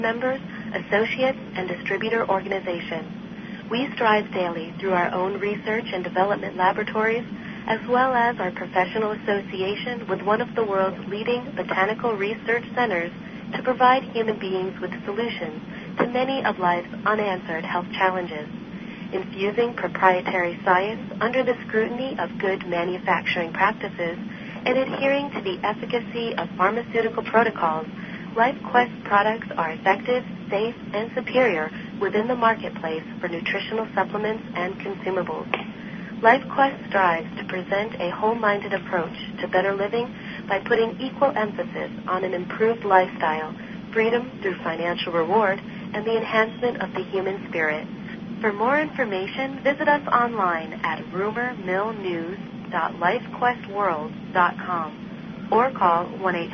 members, associates, and distributor organizations. We strive daily through our own research and development laboratories, as well as our professional association with one of the world's leading botanical research centers to provide human beings with solutions to many of life's unanswered health challenges. Infusing proprietary science under the scrutiny of good manufacturing practices and adhering to the efficacy of pharmaceutical protocols, LifeQuest products are effective, safe, and superior within the marketplace for nutritional supplements and consumables. LifeQuest strives to present a whole-minded approach to better living by putting equal emphasis on an improved lifestyle, freedom through financial reward, and the enhancement of the human spirit. For more information, visit us online at rumormillnews.lifequestworld.com or call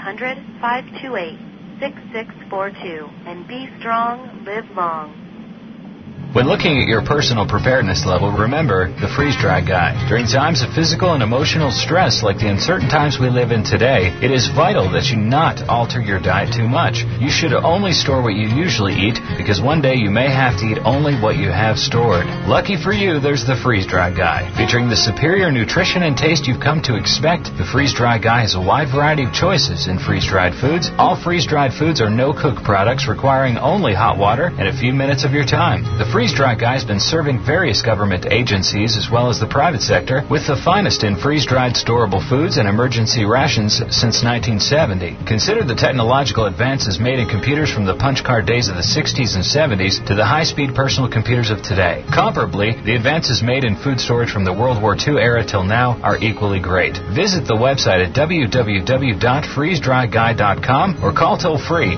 1-800-528-6642 and be strong, live long. When looking at your personal preparedness level, remember the freeze-dry guide. During times of physical and emotional stress like the uncertain times we live in today, it is vital that you not alter your diet too much. You should only store what you usually eat because one day you may have to eat only what you have stored. Lucky for you, there's the freeze-dry guide. Featuring the superior nutrition and taste you've come to expect, the freeze-dry guide has a wide variety of choices in freeze-dried foods. All freeze-dried foods are no-cook products requiring only hot water and a few minutes of your time. The freeze-dry guide has been serving various government agencies as well as the private sector with the finest in freeze-dried storable foods and emergency rations since 1970. Consider the technological advances made in computers from the punch card days of the 60s and 70s to the high-speed personal computers of today. Comparably, the advances made in food storage from the World War II era till now are equally great. Visit the website at www.freezedryguide.com or call toll-free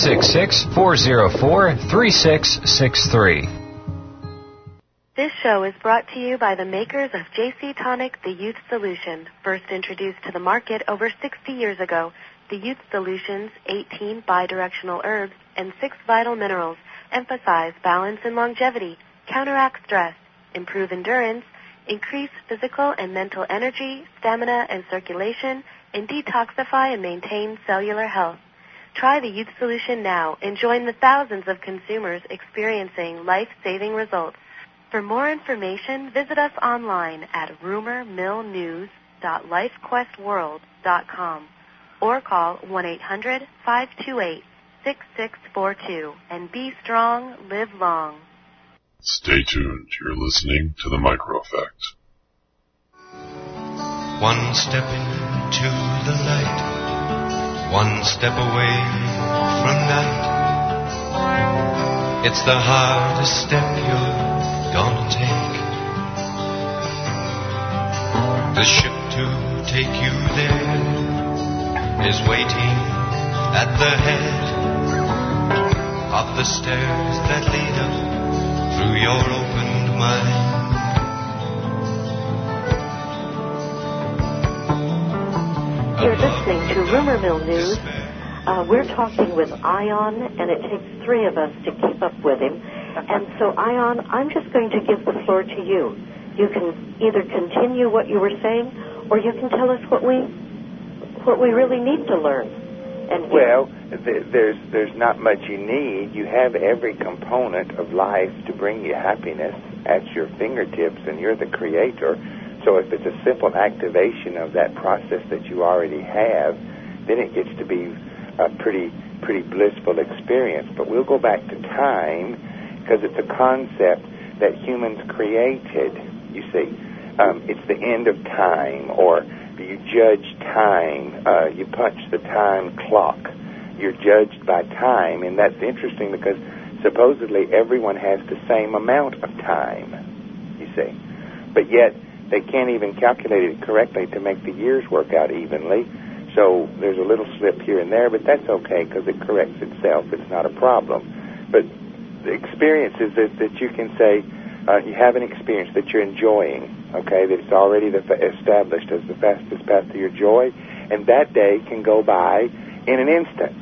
866-404-3663. This show is brought to you by the makers of JC Tonic, the Youth Solution. First introduced to the market over 60 years ago, the Youth Solution's 18 bidirectional herbs and 6 vital minerals emphasize balance and longevity, counteract stress, improve endurance, increase physical and mental energy, stamina and circulation, and detoxify and maintain cellular health. Try the Youth Solution now and join the thousands of consumers experiencing life-saving results. For more information, visit us online at rumormillnews.lifequestworld.com or call 1-800-528-6642 and be strong, live long. Stay tuned. You're listening to The Micro Effect. One step into the light, one step away from night. It's the hardest step you're gonna take. The ship to take you there is waiting at the head of the stairs that lead up through your opened mind. You're listening to Rumor Mill News. We're talking with Ion, and it takes 3 of us to keep up with him. And so, Ion, I'm just going to give the floor to you. You can either continue what you were saying, or you can tell us what we really need to learn. And well, there's not much you need. You have every component of life to bring you happiness at your fingertips, and you're the creator. So if it's a simple activation of that process that you already have, then it gets to be a pretty blissful experience. But we'll go back to time, because it's a concept that humans created, you see. It's the end of time, or you judge time. You punch the time clock. You're judged by time, and that's interesting because supposedly everyone has the same amount of time, you see. But yet they can't even calculate it correctly to make the years work out evenly. So there's a little slip here and there, but that's okay because it corrects itself. It's not a problem. But the experience is that you can say you have an experience that you're enjoying, okay, that it's already established as the fastest path to your joy, and that day can go by in an instant.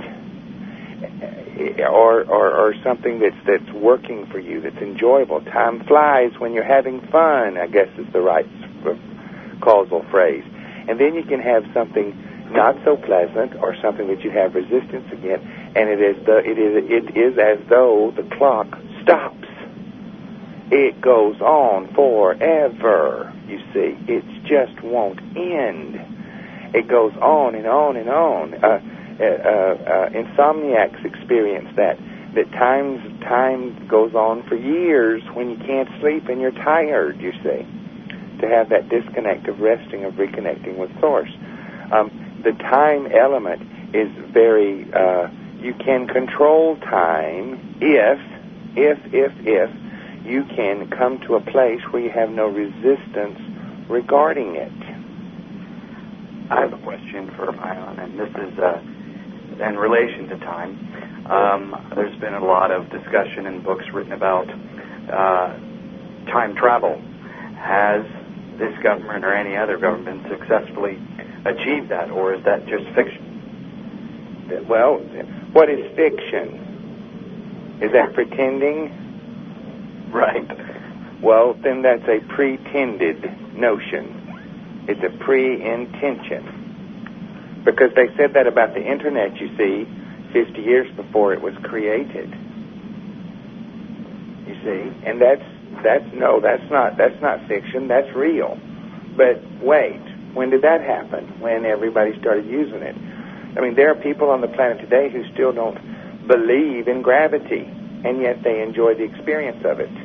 Or something that's working for you, that's enjoyable. Time flies when you're having fun, I guess is the right causal phrase. And then you can have something not so pleasant or something that you have resistance against, And it is as though the clock stops. It goes on forever, you see. It just won't end. It goes on and on and on. Insomniacs experience that time goes on for years when you can't sleep and you're tired, you see, to have that disconnect of resting, of reconnecting with Source. The time element is very, you can control time if you can come to a place where you have no resistance regarding it. I have a question for Ion, and this is in relation to time. There's been a lot of discussion in books written about time travel. Has this government or any other government successfully achieved that, or is that just fiction? Well, what is fiction? Is that pretending? Right. Well, then that's a pretended notion. It's a pre-intention. Because they said that about the Internet, you see, 50 years before it was created. You see? And that's not fiction, that's real. But wait, when did that happen? When everybody started using it. I mean, there are people on the planet today who still don't believe in gravity, and yet they enjoy the experience of it.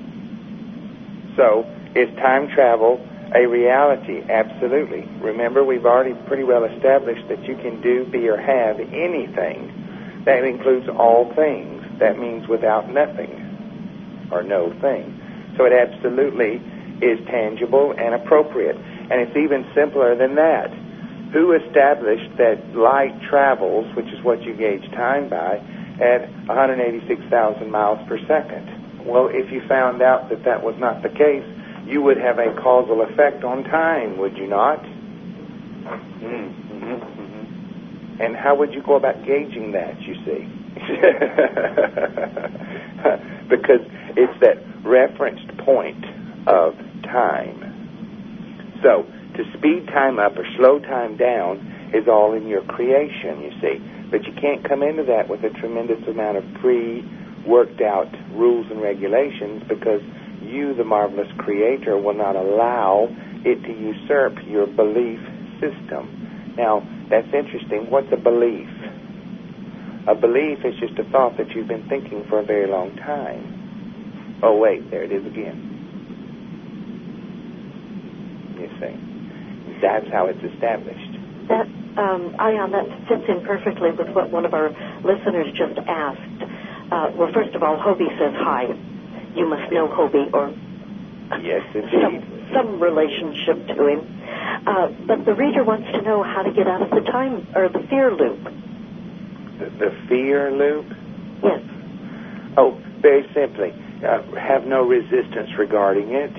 So, is time travel a reality? Absolutely. Remember, we've already pretty well established that you can do, be, or have anything. That includes all things. That means without nothing, or no thing. So it absolutely is tangible and appropriate. And it's even simpler than that. Who established that light travels, which is what you gauge time by, at 186,000 miles per second? Well, if you found out that that was not the case, you would have a causal effect on time, would you not? And how would you go about gauging that, you see? Because it's that referenced point of time. So, to speed time up or slow time down is all in your creation, you see. But you can't come into that with a tremendous amount of pre-worked out rules and regulations, because you, the marvelous creator, will not allow it to usurp your belief system. Now, that's interesting. What's a belief? A belief is just a thought that you've been thinking for a very long time. Oh, wait, there it is again. You see. That's how it's established. That, Ion, that fits in perfectly with what one of our listeners just asked. Well, first of all, Hobie says hi. You must know Hobie, or yes, indeed. Some relationship to him. But the reader wants to know how to get out of the time, or the fear loop. The fear loop? Yes. Oh, very simply. Have no resistance regarding it.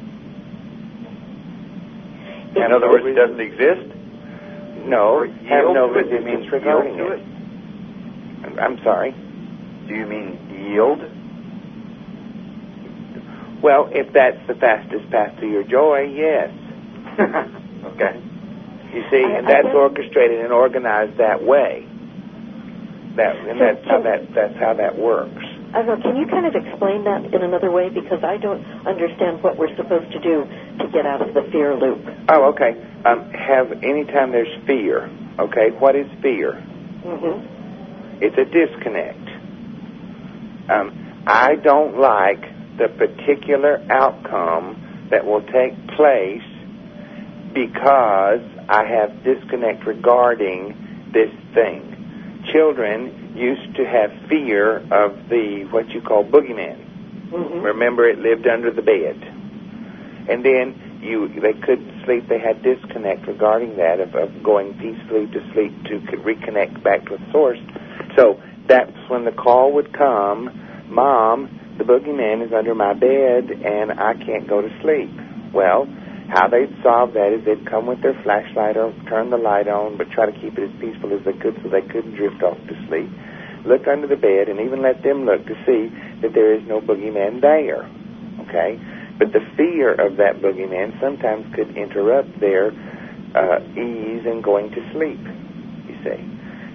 In other words, it doesn't exist? No, have no resistance regarding it. I'm sorry? Do you mean yield? Well, if that's the fastest path to your joy, yes. Okay. You see, and that's orchestrated and organized that way. That's how that works. Can you kind of explain that in another way? Because I don't understand what we're supposed to do to get out of the fear loop. Oh, okay. Anytime there's fear, okay, what is fear? It's a disconnect. I don't like the particular outcome that will take place because I have disconnect regarding this thing. Children used to have fear of what you call boogeyman. Remember, it lived under the bed. And then they couldn't sleep. They had disconnect regarding that of going peacefully to sleep to reconnect back to the source. So that's when the call would come, Mom, the boogeyman is under my bed and I can't go to sleep. Well, how they'd solve that is they'd come with their flashlight or turn the light on, but try to keep it as peaceful as they could so they couldn't drift off to sleep. Look under the bed and even let them look to see that there is no boogeyman there. Okay? But the fear of that boogeyman sometimes could interrupt their ease in going to sleep, you see.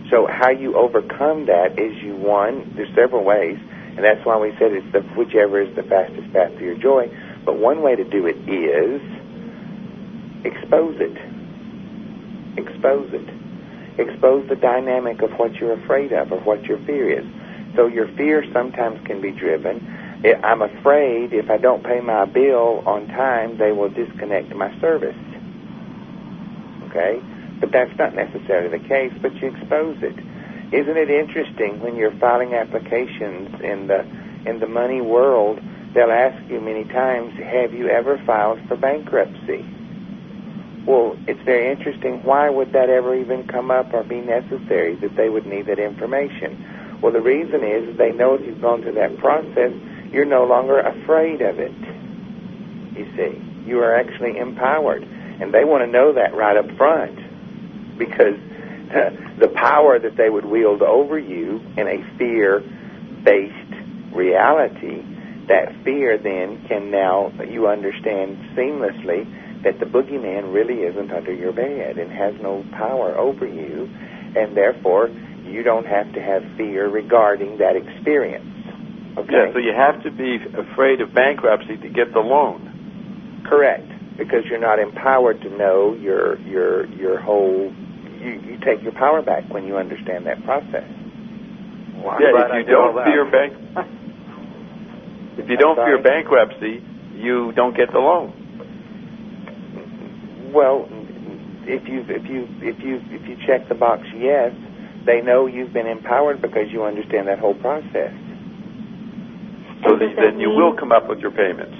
So how you overcome that is there's several ways, and that's why we said it's whichever is the fastest path to your joy. But one way to do it is expose it. Expose it. Expose the dynamic of what you're afraid of or what your fear is. So your fear sometimes can be driven. I'm afraid if I don't pay my bill on time, they will disconnect my service. Okay? But that's not necessarily the case, but you expose it. Isn't it interesting when you're filing applications in the money world, they'll ask you many times, have you ever filed for bankruptcy? Well, it's very interesting. Why would that ever even come up or be necessary that they would need that information? Well, the reason is they know if you've gone through that process, you're no longer afraid of it. You see, you are actually empowered. And they want to know that right up front, because the power that they would wield over you in a fear-based reality, that fear then can now, you understand seamlessly that the boogeyman really isn't under your bed and has no power over you, and therefore you don't have to have fear regarding that experience. Okay? Yeah, so you have to be afraid of bankruptcy to get the loan. Correct, because you're not empowered to know your whole. You take your power back when you understand that process. Well, if you don't fear bankruptcy, you don't get the loan. Well, if you check the box yes, they know you've been empowered because you understand that whole process. So then you will come up with your payments.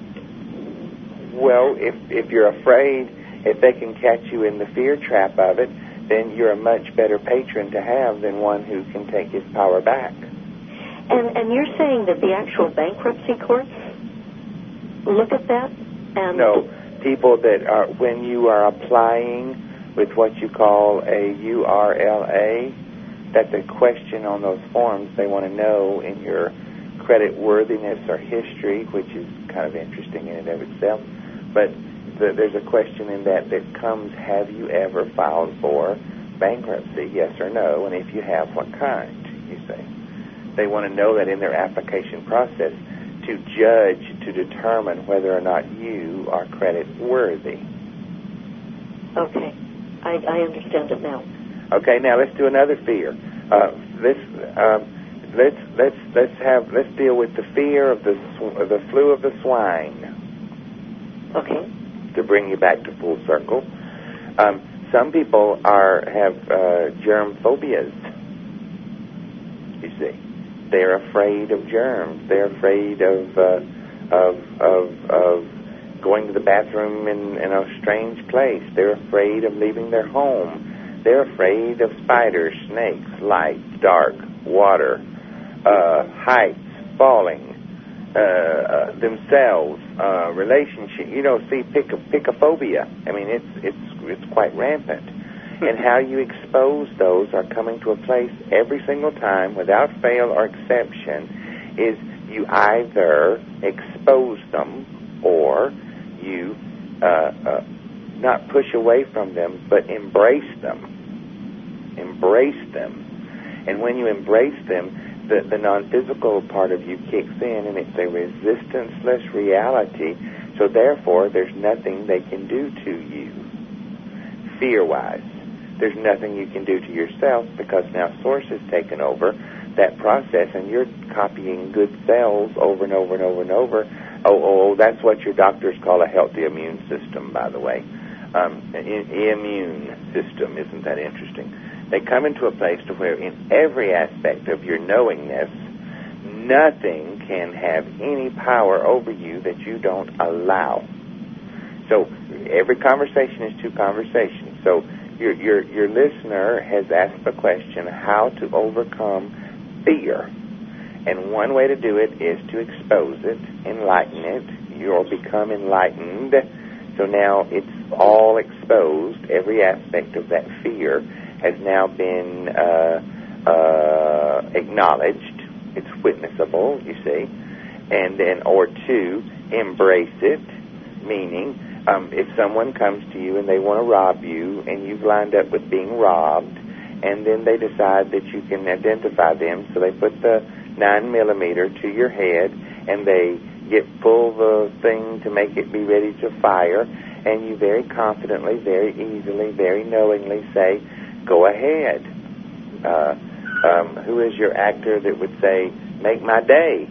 Well, if you're afraid, if they can catch you in the fear trap of it, then you're a much better patron to have than one who can take his power back. And you're saying that the actual bankruptcy courts look at that? And no, people that are, when you are applying with what you call a URLA, that's a question on those forms they want to know in your credit worthiness or history, which is kind of interesting in and of itself. But there's a question in that comes, have you ever filed for bankruptcy, yes or no? And if you have, what kind, you say. They want to know that in their application process to judge, to determine whether or not you are credit worthy. Okay. I understand it now. Okay, now let's do another fear. Let's deal with the fear of the flu of the swine. Okay. To bring you back to full circle, some people have germ phobias. You see, they're afraid of germs. They're afraid of going to the bathroom in a strange place. They're afraid of leaving their home. They're afraid of spiders, snakes, light, dark, water, heights, falling, themselves, relationship. Picophobia. I mean, it's quite rampant. And how you expose those are coming to a place every single time, without fail or exception, is you either expose them or you not push away from them, but embrace them. Embrace them. And when you embrace them, the non-physical part of you kicks in, and it's a resistance-less reality, so therefore there's nothing they can do to you, fear-wise. There's nothing you can do to yourself, because now Source has taken over that process, and you're copying good cells over and over and over and over. Oh, that's what your doctors call a healthy immune system, by the way. Immune system, isn't that interesting? They come into a place to where in every aspect of your knowingness, nothing can have any power over you that you don't allow. So every conversation is two conversations. So your listener has asked the question, how to overcome fear. And one way to do it is to expose it, enlighten it. You'll become enlightened. So now it's all exposed. Every aspect of that fear has now been acknowledged. It's witnessable, you see. And then, or two, embrace it, meaning if someone comes to you and they want to rob you and you've lined up with being robbed and then they decide that you can identify them, so they put the 9mm to your head, and they pull the thing to make it be ready to fire, and you very confidently, very easily, very knowingly say, go ahead. Who is your actor that would say, make my day?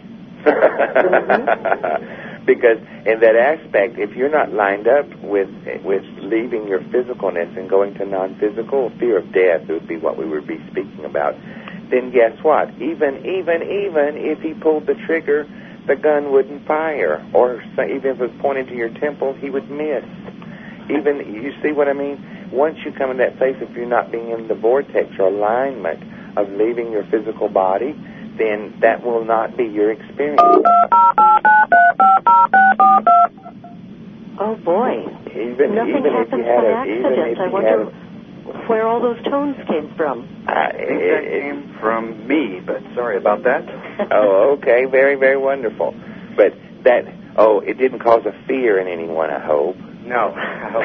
Because in that aspect, if you're not lined up with leaving your physicalness and going to non-physical, fear of death would be what we would be speaking about, then guess what? Even if he pulled the trigger, the gun wouldn't fire. Or even if it was pointed to your temple, he would miss. Even, you see what I mean? Once you come in that place, if you're not being in the vortex or alignment of leaving your physical body, then that will not be your experience. Oh boy! Nothing happens by accident. I wonder where all those tones came from. That came from me, but sorry about that. Oh, okay, very, very wonderful. But it didn't cause a fear in anyone, I hope. No.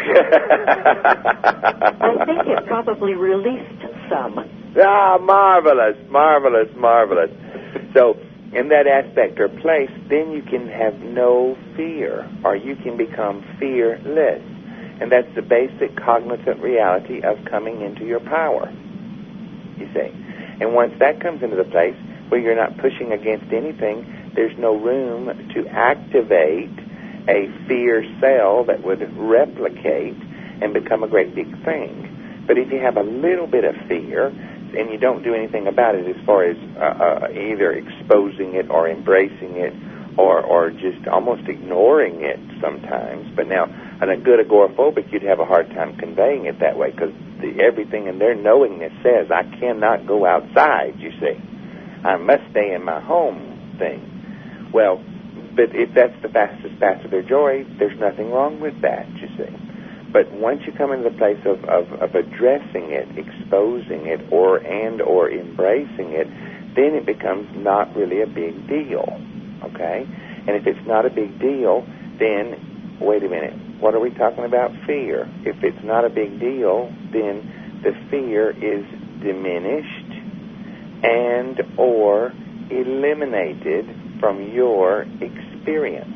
I think it probably released some. Ah, marvelous, marvelous, marvelous. So, in that aspect or place, then you can have no fear, or you can become fearless. And that's the basic cognizant reality of coming into your power, you see. And once that comes into the place where you're not pushing against anything, there's no room to activate a fear cell that would replicate and become a great big thing. But if you have a little bit of fear, and you don't do anything about it as far as either exposing it or embracing it or just almost ignoring it sometimes. But now, on a good agoraphobic, you'd have a hard time conveying it that way because everything in their knowingness says, I cannot go outside, you see. I must stay in my home thing. Well, but if that's the fastest path to their joy, there's nothing wrong with that, you see. But once you come into the place of addressing it, exposing it, or embracing it, then it becomes not really a big deal, okay? And if it's not a big deal, then, wait a minute, what are we talking about? Fear. If it's not a big deal, then the fear is diminished and or eliminated from your experience.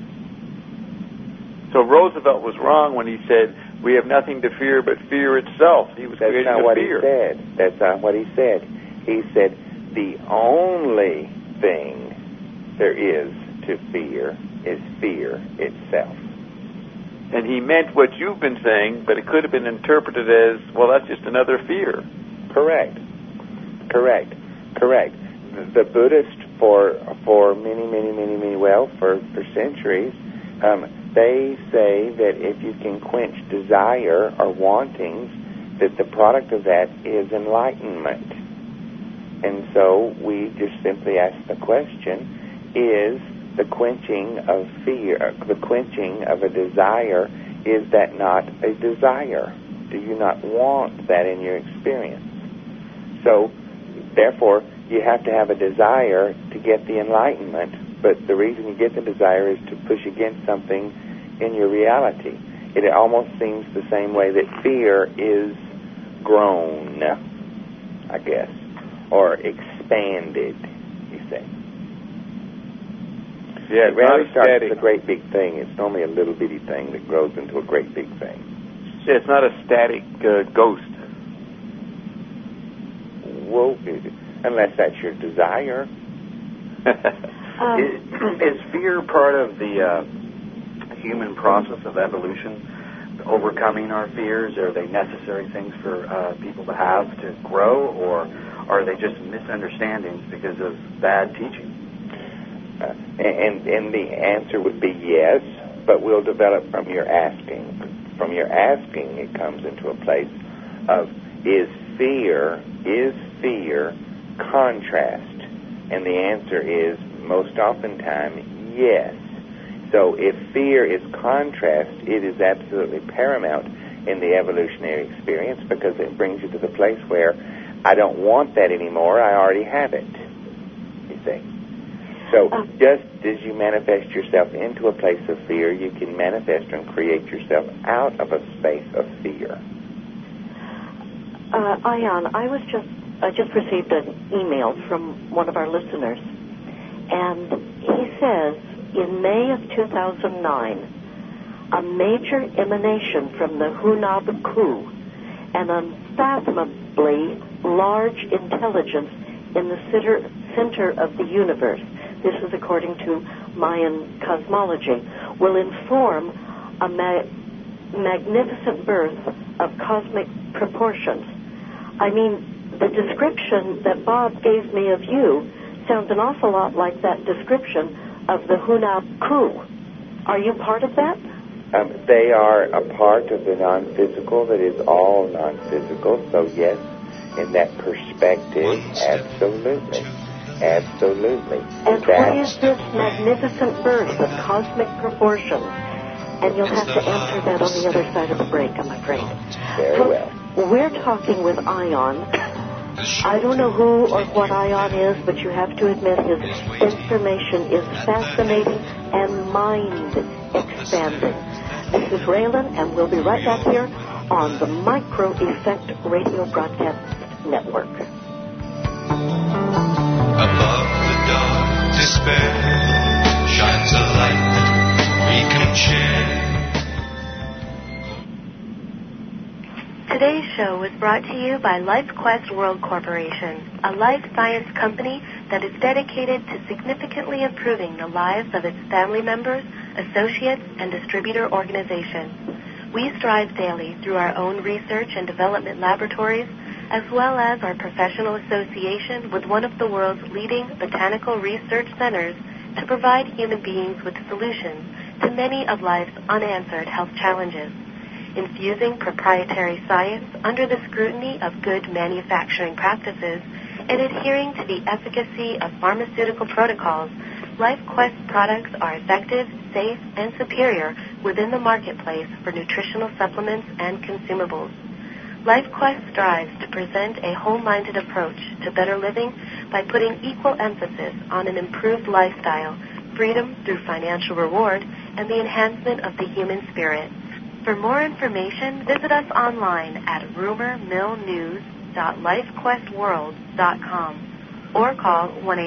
So Roosevelt was wrong when he said, we have nothing to fear but fear itself. He was creating a fear. That's not what he said. He said, the only thing there is to fear is fear itself. And he meant what you've been saying, but it could have been interpreted as, well, that's just another fear. Correct. The Buddhists, for centuries, they say that if you can quench desire or wantings, that the product of that is enlightenment. And so we just simply ask the question, is the quenching of fear, the quenching of a desire, is that not a desire? Do you not want that in your experience? So, therefore, you have to have a desire to get the enlightenment, but the reason you get the desire is to push against something in your reality. It almost seems the same way that fear is grown, I guess, or expanded, you say. Yeah, it rarely starts as a great big thing. It's normally a little bitty thing that grows into a great big thing. Yeah, it's not a static ghost. Well, unless that's your desire. Is fear part of the human process of evolution, overcoming our fears? Are they necessary things for people to have to grow, or are they just misunderstandings because of bad teaching? And the answer would be yes, but we'll develop from your asking. From your asking, it comes into a place of, is fear contrast? And the answer is, most oftentimes, yes. So if fear is contrast, it is absolutely paramount in the evolutionary experience because it brings you to the place where I don't want that anymore, I already have it, you see. So just as you manifest yourself into a place of fear, you can manifest and create yourself out of a space of fear. Ion, I just received an email from one of our listeners, and he says, in May of 2009, a major emanation from the Hunab Ku, an unfathomably large intelligence in the center of the universe, this is according to Mayan cosmology, will inform a magnificent birth of cosmic proportions. I mean, the description that Bob gave me of you sounds an awful lot like that description of the Hunab Ku. Are you part of that? They are a part of the non-physical that is all non-physical, so yes, in that perspective, absolutely. Absolutely. And what is this magnificent birth of cosmic proportions? And you'll have to answer that on the other side of the break, I'm afraid. Very well. We're talking with Ion. I don't know who or what Ion is, but you have to admit his information is fascinating and mind-expanding. This is Raylan, and we'll be right back here on the Micro Effect Radio Broadcast Network. Above the dark despair shines a light that we can share. Today's show was brought to you by LifeQuest World Corporation, a life science company that is dedicated to significantly improving the lives of its family members, associates, and distributor organizations. We strive daily through our own research and development laboratories, as well as our professional association with one of the world's leading botanical research centers, to provide human beings with solutions to many of life's unanswered health challenges. Infusing proprietary science under the scrutiny of good manufacturing practices and adhering to the efficacy of pharmaceutical protocols, LifeQuest products are effective, safe, and superior within the marketplace for nutritional supplements and consumables. LifeQuest strives to present a whole-minded approach to better living by putting equal emphasis on an improved lifestyle, freedom through financial reward, and the enhancement of the human spirit. For more information, visit us online at rumormillnews.lifequestworld.com or call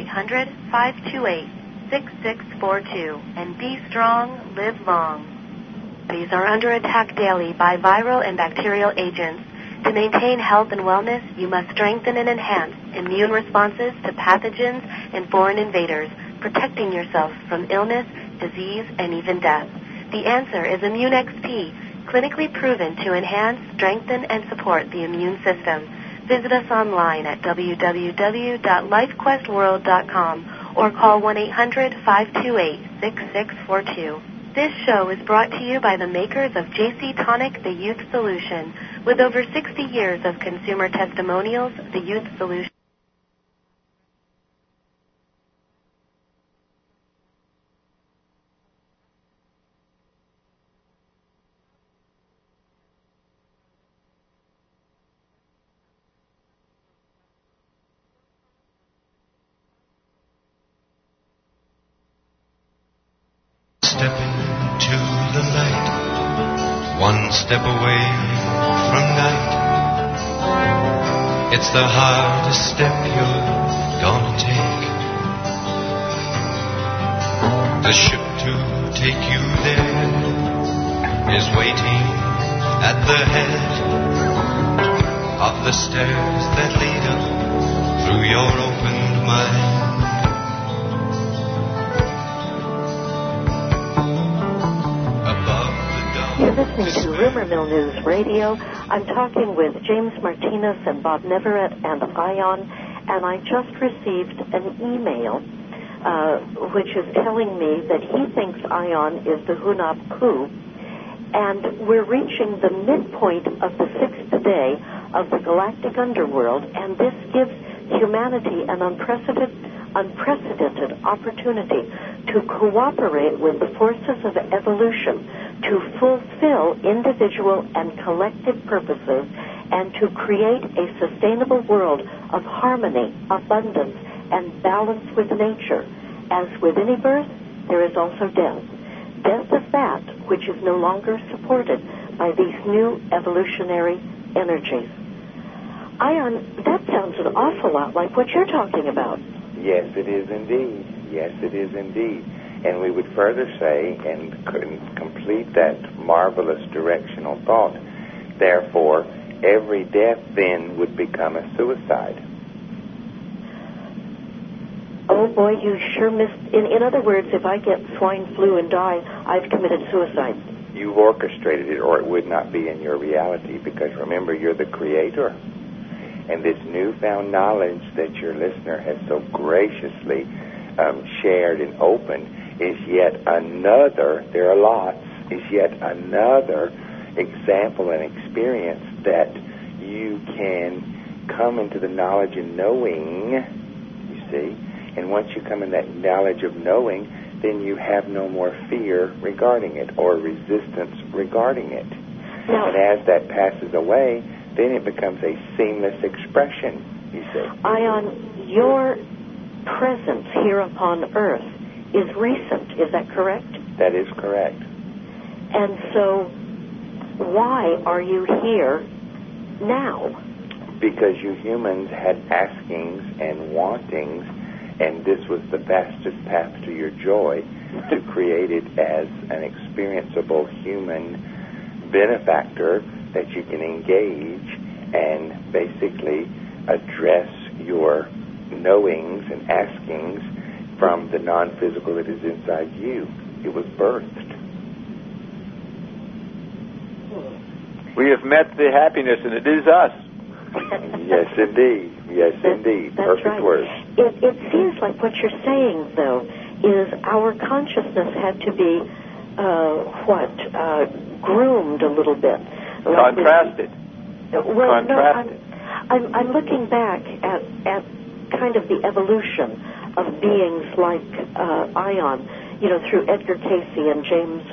1-800-528-6642 and be strong, live long. Bodies are under attack daily by viral and bacterial agents. To maintain health and wellness, you must strengthen and enhance immune responses to pathogens and foreign invaders, protecting yourself from illness, disease, and even death. The answer is Immune XP, clinically proven to enhance, strengthen, and support the immune system. Visit us online at www.lifequestworld.com or call 1-800-528-6642. This show is brought to you by the makers of JC Tonic, the Youth Solution. With over 60 years of consumer testimonials, the Youth Solution. Step into the light, one step away from night. It's the hardest step you're gonna take. The ship to take you there is waiting at the head of the stairs that lead up through your opened mind. You're listening to Rumor Mill News Radio. I'm talking with James Martinez and Bob Neverett and Ion, and I just received an email which is telling me that he thinks Ion is the Hunab Ku, and we're reaching the midpoint of the 6th day of the galactic underworld, and this gives humanity an unprecedented opportunity to cooperate with the forces of evolution to fulfill individual and collective purposes and to create a sustainable world of harmony, abundance, and balance with nature. As with any birth, there is also death. Death of that which is no longer supported by these new evolutionary energies. Ion, that sounds an awful lot like what you're talking about. Yes, it is indeed. Yes, it is indeed. And we would further say, and complete that marvelous directional thought, therefore, every death then would become a suicide. Oh boy, you sure missed. In other words, if I get swine flu and die, I've committed suicide. You've orchestrated it, or it would not be in your reality, because remember, you're the creator. And this newfound knowledge that your listener has so graciously shared and opened is yet another, there are lots, is yet another example and experience that you can come into the knowledge and knowing, you see. And once you come in that knowledge of knowing, then you have no more fear regarding it or resistance regarding it. Now, and as that passes away, then it becomes a seamless expression, you see. Ion, your presence here upon Earth is recent, is that correct? That is correct. And so, why are you here now? Because you humans had askings and wantings, and this was the fastest path to your joy, to create it as an experienceable human benefactor that you can engage and basically address your knowings and askings from the non-physical that is inside you. It was birthed. We have met the happiness, and it is us. Yes, indeed. Yes, indeed. That's Perfect right. word. It seems like what you're saying, though, is our consciousness had to be, groomed a little bit. Contrasted. Well, Contrasted. no, I'm looking back at kind of the evolution of beings like Ion, through Edgar Cayce and James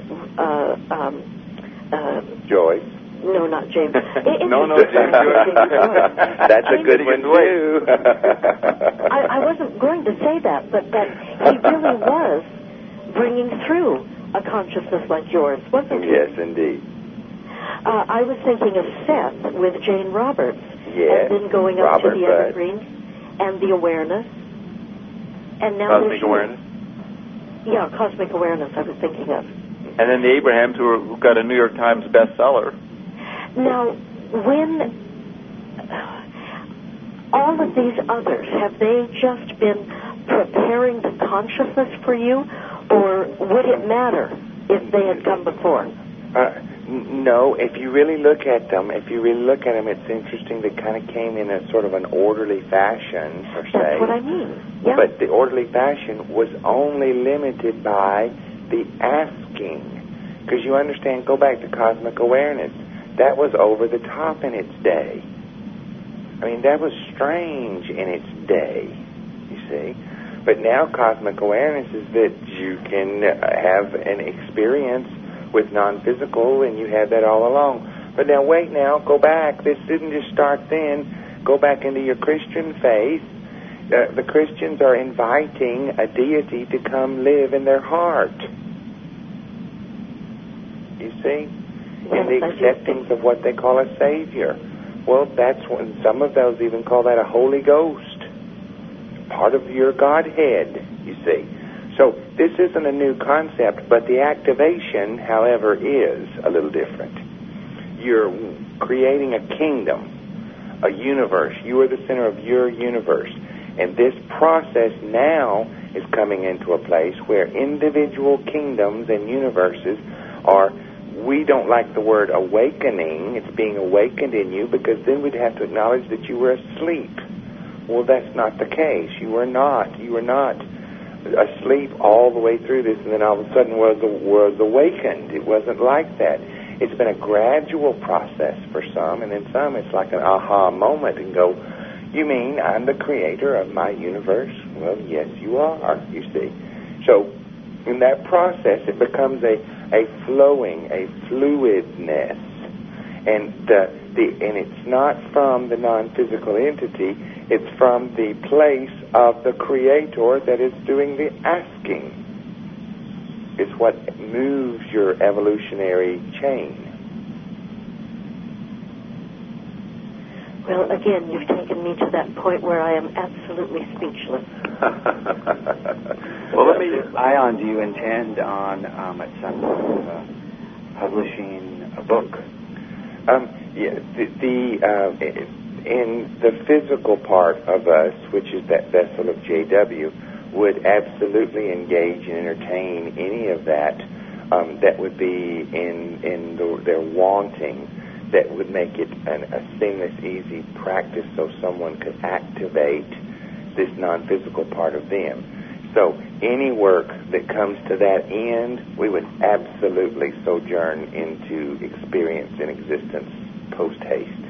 Joyce. No, not James. No, James Joyce. That's a good one, too. I wasn't going to say that, but that he really was bringing through a consciousness like yours, wasn't he? Yes, indeed. I was thinking of Seth with Jane Roberts. Yes, and then going up Robert, to the Evergreens and the awareness. And now Cosmic awareness. Yeah, cosmic awareness I was thinking of. And then the Abrahams, who got a New York Times bestseller. Now, when all of these others, have they just been preparing the consciousness for you, or would it matter if they had come before? No, if you really look at them, it's interesting. They kind of came in a sort of an orderly fashion, per se. That's what I mean. Yeah. But the orderly fashion was only limited by the asking. Because you understand, go back to cosmic awareness. That was over the top in its day. I mean, that was strange in its day, you see. But now cosmic awareness is that you can have an experience with non-physical, and you had that all along. But now, wait now, go back. This didn't just start then. Go back into your Christian faith. The Christians are inviting a deity to come live in their heart. You see? In the acceptance of what they call a Savior. Well, that's when some of those even call that a Holy Ghost. Part of your Godhead, you see. So this isn't a new concept, but the activation, however, is a little different. You're creating a kingdom, a universe. You are the center of your universe. And this process now is coming into a place where individual kingdoms and universes are, we don't like the word awakening. It's being awakened in you, because then we'd have to acknowledge that you were asleep. Well, that's not the case. You were not. You were not asleep all the way through this, and then all of a sudden was awakened. It wasn't like that. It's been a gradual process for some, and then some it's like an aha moment and go, you mean I'm the creator of my universe? Well, yes, you are, you see. So in that process, it becomes a flowing, a fluidness, and and it's not from the non-physical entity. It's from the place of the Creator that is doing the asking. It's what moves your evolutionary chain. Well, again, you've taken me to that point where I am absolutely speechless. Well, let me... Ion, do you intend on at some point publishing a book? In the physical part of us, which is that vessel of JW, would absolutely engage and entertain any of that that would be in their wanting, that would make it a seamless, easy practice so someone could activate this non-physical part of them. So any work that comes to that end, we would absolutely sojourn into experience and existence post-haste.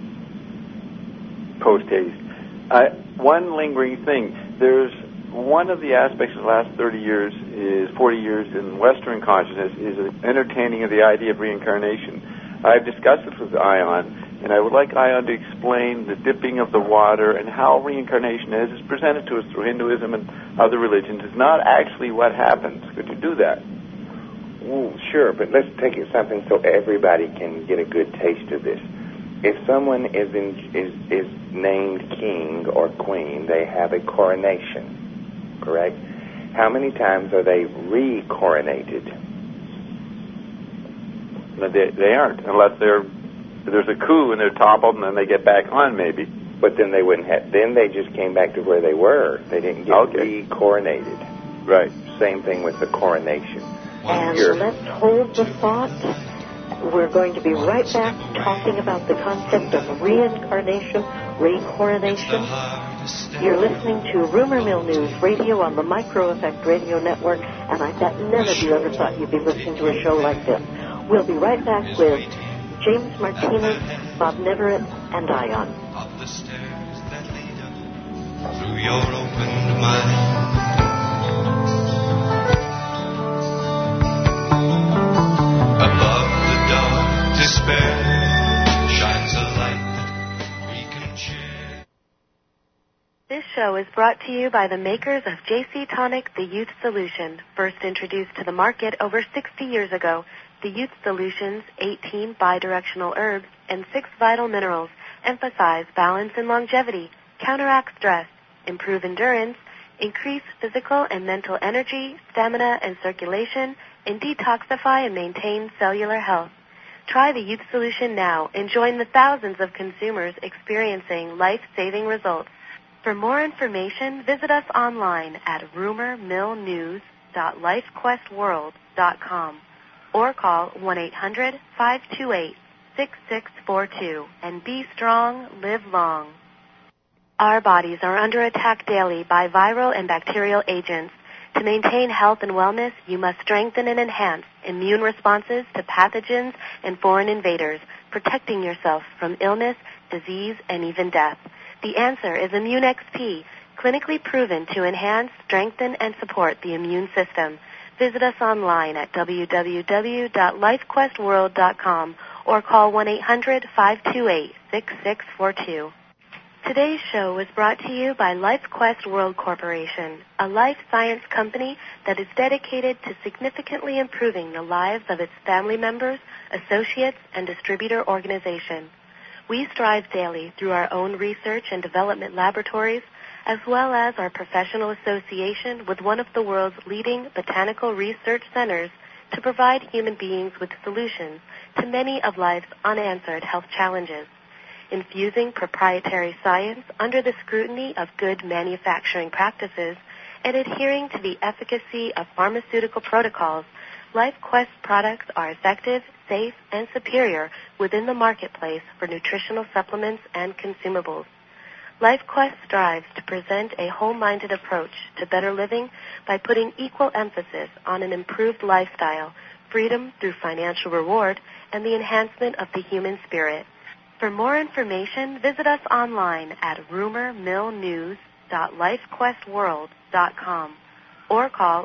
Post-haste. One lingering thing. There's one of the aspects of the last 40 years in Western consciousness is an entertaining of the idea of reincarnation. I've discussed this with Ion, and I would like Ion to explain the dipping of the water and how reincarnation, as is presented to us through Hinduism and other religions, is not actually what happens. Could you do that? Well, sure, but let's take it something so everybody can get a good taste of this. If someone is named king or queen, they have a coronation, correct? How many times are they re-coronated? No, they aren't, unless there's a coup and they're toppled and then they get back on, maybe. But then they wouldn't have. Then they just came back to where they were. They didn't get re-coronated. Right. Same thing with the coronation. And let's hold the thought. We're going to be right back talking about the concept of reincarnation, re-coronation. You're listening to Rumor Mill News Radio on the Micro Effect Radio Network, and I bet none of you ever thought you'd be listening to a show like this. We'll be right back with James Martinez, Bob Neverett, and Ion. Up the stairs that lead up through your opened mind. Above the dark despair shines a light that we can share. This show is brought to you by the makers of JC Tonic, the Youth Solution. First introduced to the market over 60 years ago, the Youth Solution's 18 bidirectional herbs and 6 vital minerals emphasize balance and longevity, counteract stress, improve endurance, increase physical and mental energy, stamina and circulation, and detoxify and maintain cellular health. Try the Youth Solution now and join the thousands of consumers experiencing life-saving results. For more information, visit us online at rumormillnews.lifequestworld.com or call 1-800-528-6642 and be strong, live long. Our bodies are under attack daily by viral and bacterial agents. To maintain health and wellness, you must strengthen and enhance immune responses to pathogens and foreign invaders, protecting yourself from illness, disease, and even death. The answer is Immune XP, clinically proven to enhance, strengthen, and support the immune system. Visit us online at www.lifequestworld.com or call 1-800-528-6642. Today's show was brought to you by LifeQuest World Corporation, a life science company that is dedicated to significantly improving the lives of its family members, associates, and distributor organizations. We strive daily through our own research and development laboratories, as well as our professional association with one of the world's leading botanical research centers to provide human beings with solutions to many of life's unanswered health challenges. Infusing proprietary science under the scrutiny of good manufacturing practices and adhering to the efficacy of pharmaceutical protocols, LifeQuest products are effective, safe, and superior within the marketplace for nutritional supplements and consumables. LifeQuest strives to present a whole-minded approach to better living by putting equal emphasis on an improved lifestyle, freedom through financial reward, and the enhancement of the human spirit. For more information, visit us online at rumormillnews.lifequestworld.com or call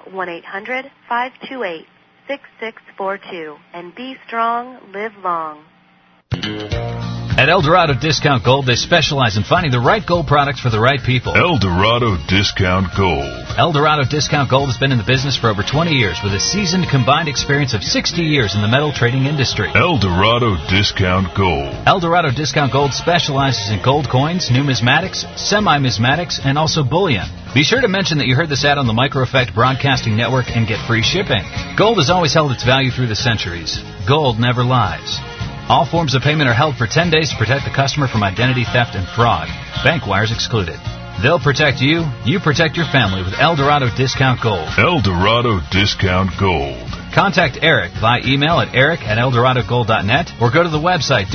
1-800-528-6642 and be strong, live long. At El Dorado Discount Gold, they specialize in finding the right gold products for the right people. El Dorado Discount Gold. El Dorado Discount Gold has been in the business for over 20 years with a seasoned combined experience of 60 years in the metal trading industry. El Dorado Discount Gold. El Dorado Discount Gold specializes in gold coins, numismatics, semi-numismatics, and also bullion. Be sure to mention that you heard this ad on the Micro Effect Broadcasting Network and get free shipping. Gold has always held its value through the centuries. Gold never lies. All forms of payment are held for 10 days to protect the customer from identity theft and fraud. Bank wires excluded. They'll protect you, you protect your family with El Dorado Discount Gold. El Dorado Discount Gold. Contact Eric via email at eric@eldoradogold.net or go to the website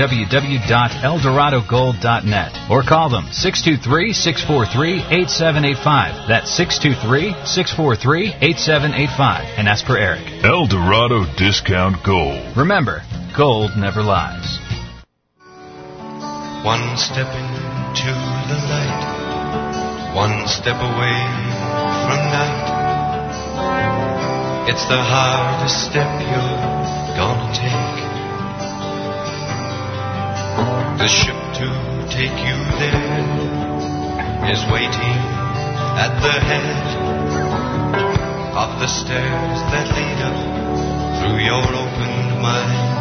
www.eldoradogold.net or call them 623-643-8785. That's 623-643-8785 and ask for Eric. El Dorado Discount Gold. Remember, gold never lies. One step into the light, one step away from night. It's the hardest step you're gonna take. The ship to take you there is waiting at the head of the stairs that lead up through your opened mind.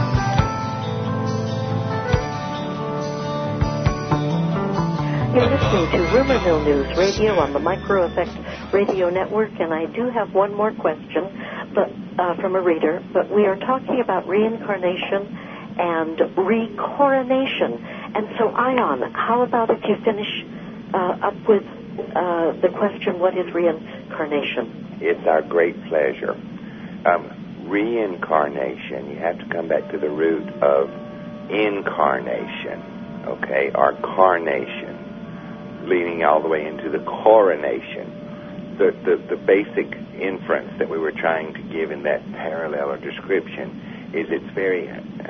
You're listening to Rumor Mill News Radio on the Micro Effect Radio Network, and I do have one more question from a reader, but we are talking about reincarnation and recoronation. And so, Ion, how about if you finish up with the question, what is reincarnation? It's our great pleasure. Reincarnation, you have to come back to the root of incarnation, okay, or carnation, leading all the way into the coronation. The basic inference that we were trying to give in that parallel or description is it's very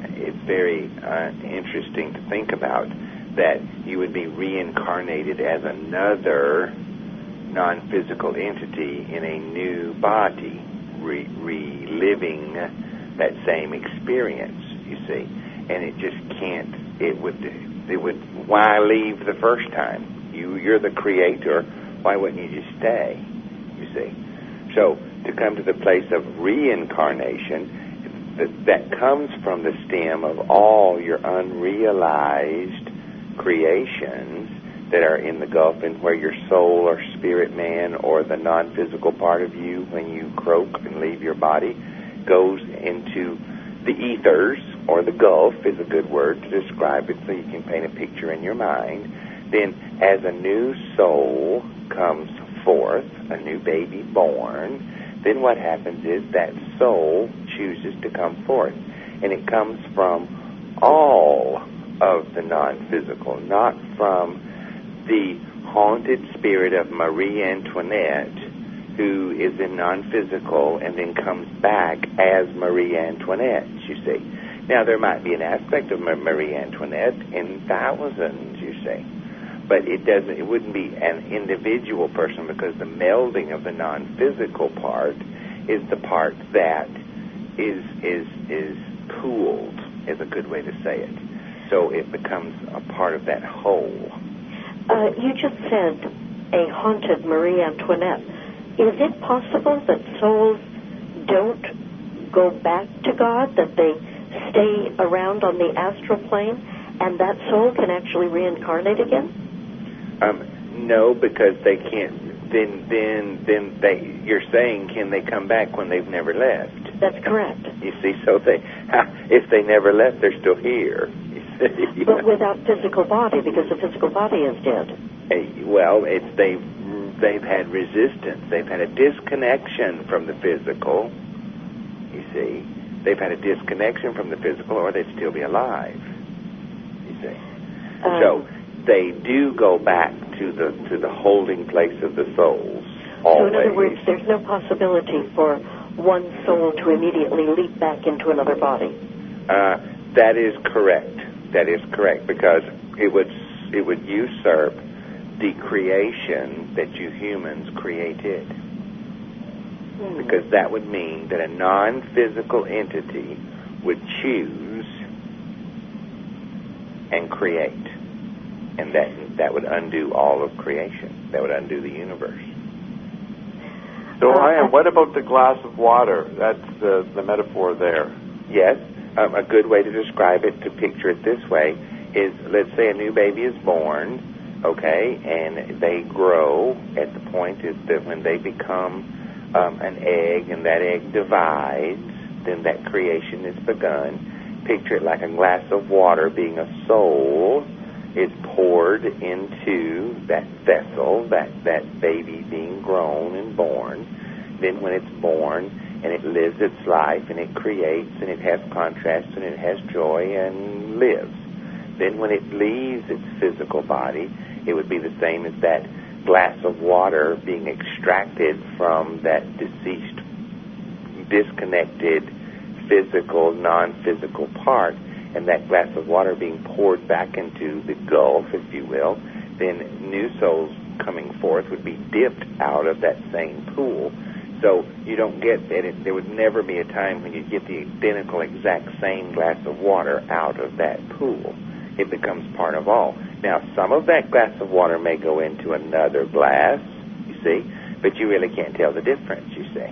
interesting to think about that you would be reincarnated as another non-physical entity in a new body, reliving that same experience, you see. And it just can't, it would, why leave the first time? You're the creator, why wouldn't you just stay, you see? So, to come to the place of reincarnation, that comes from the stem of all your unrealized creations that are in the gulf, and where your soul or spirit man or the non-physical part of you, when you croak and leave your body, goes into the ethers, or the gulf is a good word to describe it so you can paint a picture in your mind. Then as a new soul comes forth, a new baby born, then what happens is that soul chooses to come forth. And it comes from all of the non-physical, not from the haunted spirit of Marie Antoinette, who is in non-physical and then comes back as Marie Antoinette, you see. Now, there might be an aspect of Marie Antoinette in thousands, you see. But it wouldn't be an individual person, because the melding of the non-physical part is the part that is pooled, is a good way to say it. So it becomes a part of that whole. You just said a haunted Marie Antoinette. Is it possible that souls don't go back to God, that they stay around on the astral plane, and that soul can actually reincarnate again? No, because they can't. Then you're saying, can they come back when they've never left? That's correct. You see, so if they never left, they're still here. You see, but without physical body, because the physical body is dead. Well, they've had resistance. They've had a disconnection from the physical. You see, they've had a disconnection from the physical, or they'd still be alive. You see, so they do go back to the holding place of the souls. Always. So in other words, there's no possibility for one soul to immediately leap back into another body. That is correct. That is correct, because it would usurp the creation that you humans created. Because that would mean that a non-physical entity would choose and create. And that would undo all of creation. That would undo the universe. So, what about the glass of water? That's the metaphor there. Yes. A good way to describe it, to picture it this way, is let's say a new baby is born, okay, and they grow at the point is that when they become an egg and that egg divides, then that creation is begun. Picture it like a glass of water being a soul is poured into that vessel, that baby being grown and born. Then when it's born and it lives its life and it creates and it has contrast and it has joy and lives. Then when it leaves its physical body, it would be the same as that glass of water being extracted from that deceased, disconnected, physical, non-physical part, and that glass of water being poured back into the gulf, if you will. Then new souls coming forth would be dipped out of that same pool. So you don't get that. There would never be a time when you get the identical, exact same glass of water out of that pool. It becomes part of all. Now, some of that glass of water may go into another glass, you see, but you really can't tell the difference, you see.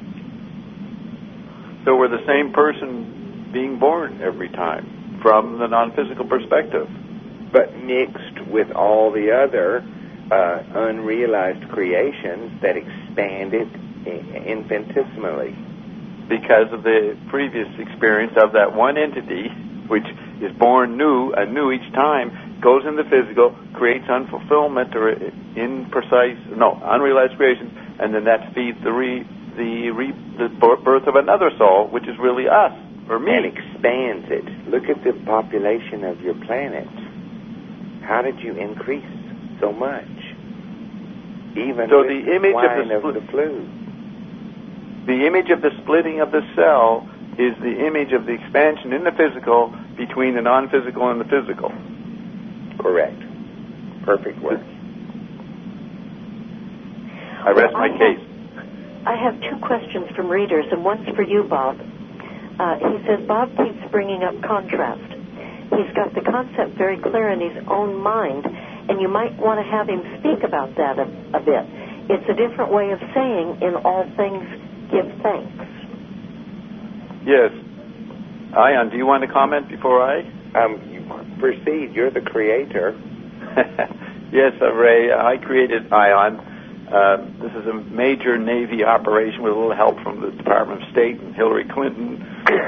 So we're the same person being born every time from the non-physical perspective. But mixed with all the other unrealized creations that expanded infinitesimally. Because of the previous experience of that one entity, which is born anew each time, goes in the physical, creates unfulfillment or unrealized creation, and then that feeds the birth of another soul, which is really us, or me. And expands it. Look at the population of your planet. How did you increase so much? Even so with the image of the flu. The image of the splitting of the cell is the image of the expansion in the physical between the non-physical and the physical. Correct. Perfect word. I rest my case. I have two questions from readers, and one's for you, Bob. He says, Bob keeps bringing up contrast. He's got the concept very clear in his own mind, and you might want to have him speak about that a bit. It's a different way of saying, in all things, give thanks. Yes. Ion, do you want to comment before I? You proceed. You're the creator. Yes, Ray. I created Ion. This is a major Navy operation with a little help from the Department of State and Hillary Clinton.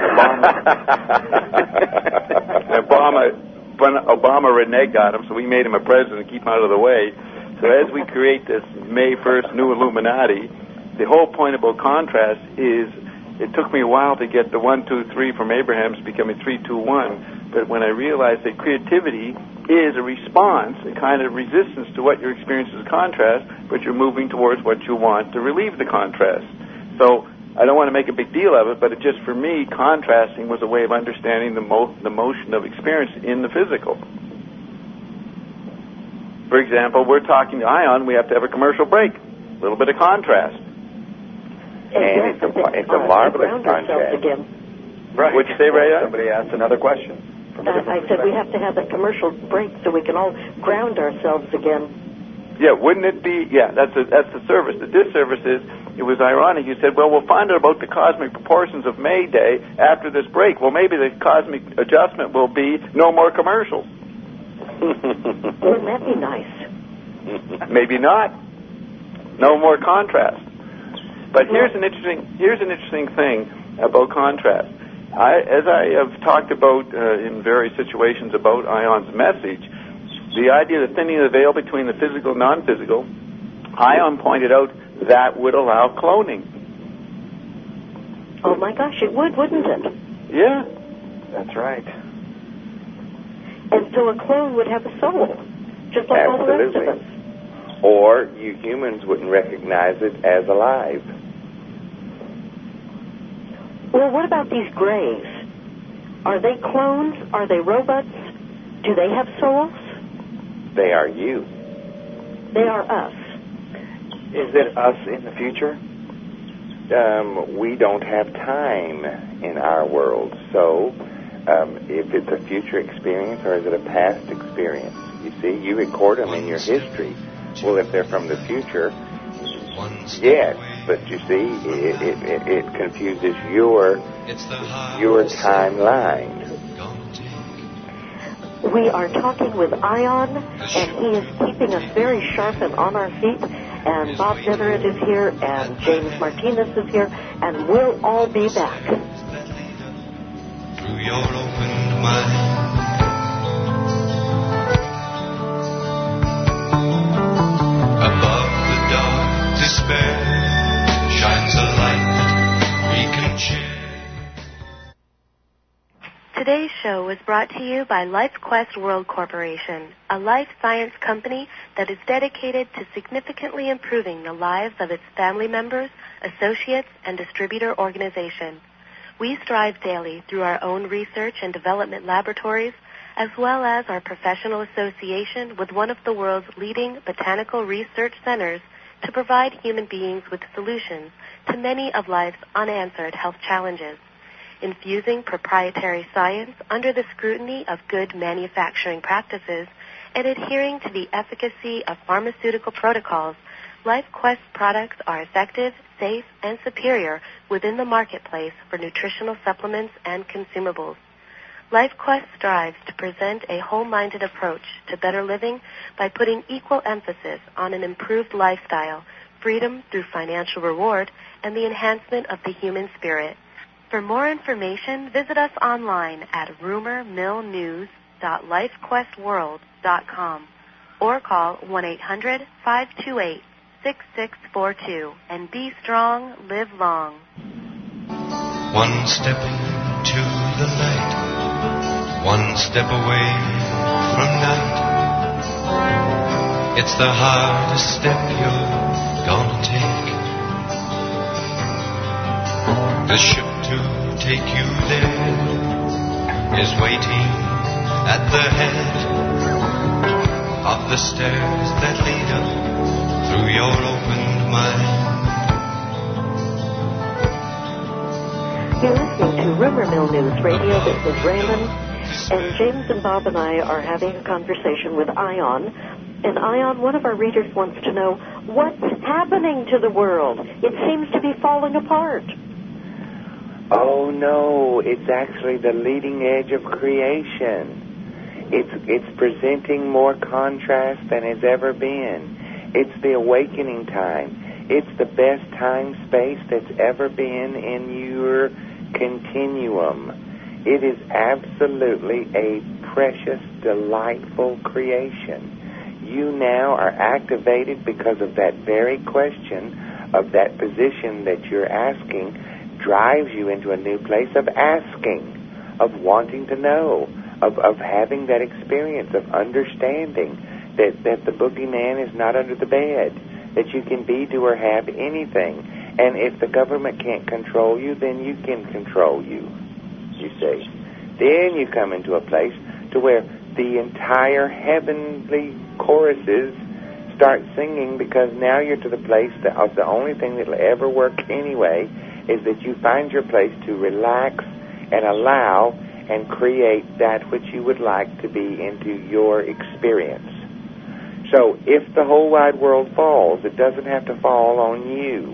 Obama reneged on him, so we made him a president to keep him out of the way. So as we create this May 1st new Illuminati, the whole point about contrast is it took me a while to get the 1, 2, 3 from Abraham's becoming 3, 2, 1. But when I realized that creativity is a response, a kind of resistance to what you're experiencing as contrast, but you're moving towards what you want to relieve the contrast. So I don't want to make a big deal of it, but it just, for me, contrasting was a way of understanding the motion of experience in the physical. For example, we're talking to Ion, we have to have a commercial break. A little bit of contrast. And it's a marvelous contrast. Right. What'd you say, Ray? Somebody asked another question. I said we have to have a commercial break so we can all ground ourselves again. Yeah, wouldn't it be? Yeah, that's the service. The disservice is, it was ironic. You said, well, we'll find out about the cosmic proportions of May Day after this break. Well, maybe the cosmic adjustment will be no more commercials. Wouldn't that be nice? Maybe not. No more contrast. But here's an interesting thing about contrast. As I have talked about in various situations about Ion's message, the idea of thinning the veil between the physical and non-physical, Ion pointed out that would allow cloning. Oh my gosh, it would, wouldn't it? Yeah. That's right. And so a clone would have a soul, just like all the rest of us. Or you humans wouldn't recognize it as alive. Well, what about these grays? Are they clones? Are they robots? Do they have souls? They are you. They are us. Is it us in the future? We don't have time in our world, so if it's a future experience or is it a past experience. You see, you record them in your history. Well, if they're from the future, yes, but you see, it confuses your timeline. We are talking with Ion, and he is keeping us very sharp and on our feet. And Bob Deverett is here, and James Martinez is here, and we'll all be back. Through your open mind, above the dark despair shines a light we can share. Today's show was brought to you by LifeQuest World Corporation, a life science company that is dedicated to significantly improving the lives of its family members, associates, and distributor organizations. We strive daily through our own research and development laboratories, as well as our professional association with one of the world's leading botanical research centers to provide human beings with solutions to many of life's unanswered health challenges. Infusing proprietary science under the scrutiny of good manufacturing practices and adhering to the efficacy of pharmaceutical protocols, LifeQuest products are effective, safe, and superior within the marketplace for nutritional supplements and consumables. LifeQuest strives to present a whole-minded approach to better living by putting equal emphasis on an improved lifestyle, freedom through financial reward, and the enhancement of the human spirit. For more information, visit us online at rumormillnews.lifequestworld.com or call 1-800-528-6642 and be strong, live long. One step into the light, one step away from night. It's the hardest step you're gonna take. The ship to take you there is waiting at the head of the stairs that lead up through your opened mind. You're listening to Rumor Mill News Radio. This is Raymond, and James and Bob and I are having a conversation with Ion. And Ion, one of our readers wants to know what's happening to the world. It seems to be falling apart. Oh no, it's actually the leading edge of creation. It's presenting more contrast than it's ever been. It's the awakening time. It's the best time space that's ever been in your continuum. It is absolutely a precious, delightful creation. You now are activated because of that very question, of that position that you're asking, drives you into a new place of asking, of wanting to know, of having that experience of understanding that the boogeyman is not under the bed, that you can be, do, or have anything. And if the government can't control you, then you can control you see. Then you come into a place to where the entire heavenly choruses start singing, because now you're to the place that the only thing that will ever work anyway is that you find your place to relax and allow and create that which you would like to be into your experience. So if the whole wide world falls, it doesn't have to fall on you.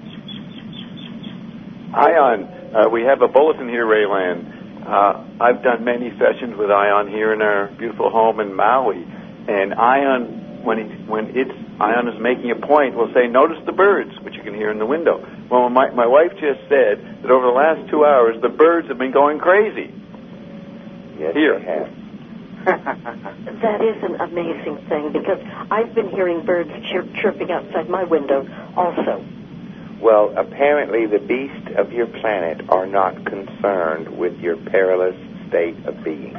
Ion, we have a bulletin here, Raylan. I've done many sessions with Ion here in our beautiful home in Maui, and Ion, when Ion is making a point, will say, "Notice the birds," which you can hear in the window. Well, my wife just said that over the last 2 hours, the birds have been going crazy. Yes, here. They have. That is an amazing thing, because I've been hearing birds chirping outside my window also. Well, apparently the beasts of your planet are not concerned with your perilous state of being.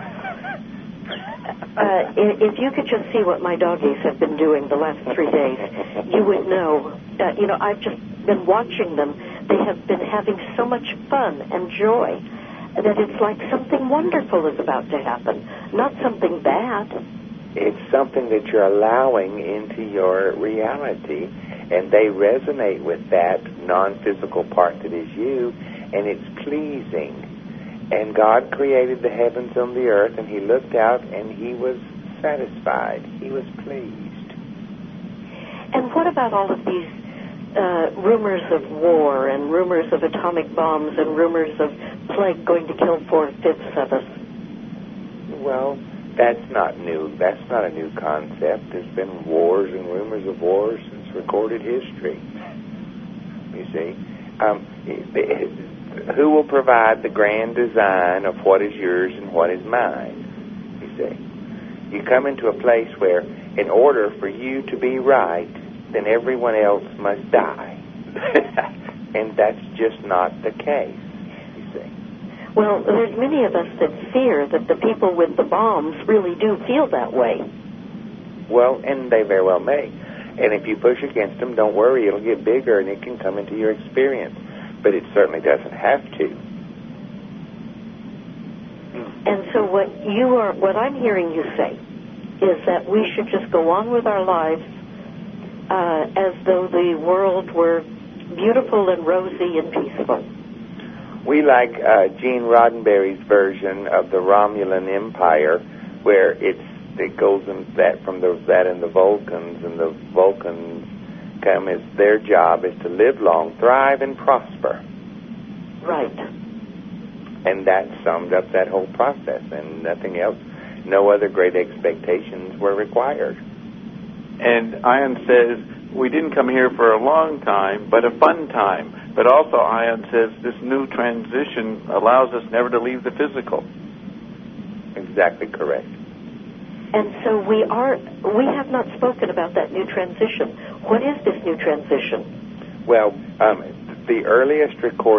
If you could just see what my doggies have been doing the last 3 days, you would know. I've just been watching them. They have been having so much fun and joy that it's like something wonderful is about to happen, not something bad. It's something that you're allowing into your reality, and they resonate with that non-physical part that is you, and it's pleasing. And God created the heavens and the earth, and he looked out and he was satisfied. He was pleased. And what about all of these rumors of war and rumors of atomic bombs and rumors of plague going to kill 4/5 of us? Well, that's not new. That's not a new concept. There's been wars and rumors of wars since recorded history. You see? Who will provide the grand design of what is yours and what is mine? You see? You come into a place where in order for you to be right, then everyone else must die. And that's just not the case, you see. Well, there's many of us that fear that the people with the bombs really do feel that way. Well, and they very well may. And if you push against them, don't worry, it'll get bigger and it can come into your experience. But it certainly doesn't have to. And so what I'm hearing you say is that we should just go on with our lives as though the world were beautiful and rosy and peaceful. We like Gene Roddenberry's version of the Romulan Empire, where it goes in that from that and the Vulcans, and the Vulcans come as their job is to live long, thrive, and prosper. Right. And that summed up that whole process, and nothing else. No other great expectations were required. And Ion says, we didn't come here for a long time, but a fun time. But also, Ion says, this new transition allows us never to leave the physical. Exactly correct. And so we have not spoken about that new transition. What is this new transition? Well, your earliest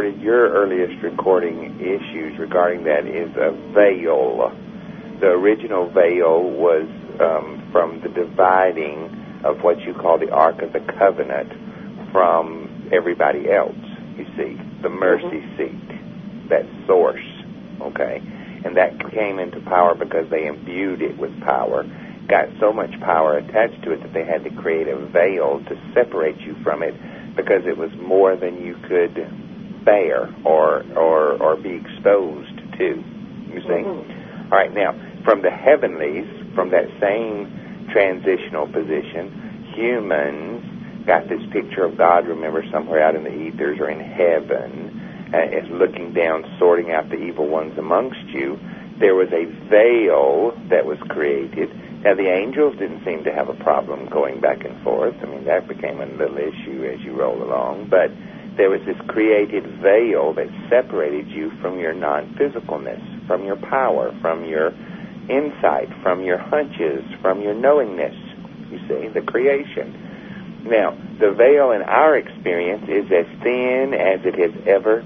recording issues regarding that is a veil. The original veil was from the dividing of what you call the Ark of the Covenant from everybody else, you see, the mercy seat, that source, okay? And that came into power because they imbued it with power, got so much power attached to it that they had to create a veil to separate you from it because it was more than you could bear or be exposed to, you see? All right, now, from the heavenlies, from that same transitional position, humans got this picture of God, remember, somewhere out in the ethers or in heaven, is looking down, sorting out the evil ones amongst you. There was a veil that was created. Now, the angels didn't seem to have a problem going back and forth. I mean, that became a little issue as you roll along. But there was this created veil that separated you from your non-physicalness, from your power, from your insight, from your hunches, from your knowingness, you see, the creation. Now, the veil in our experience is as thin as it has ever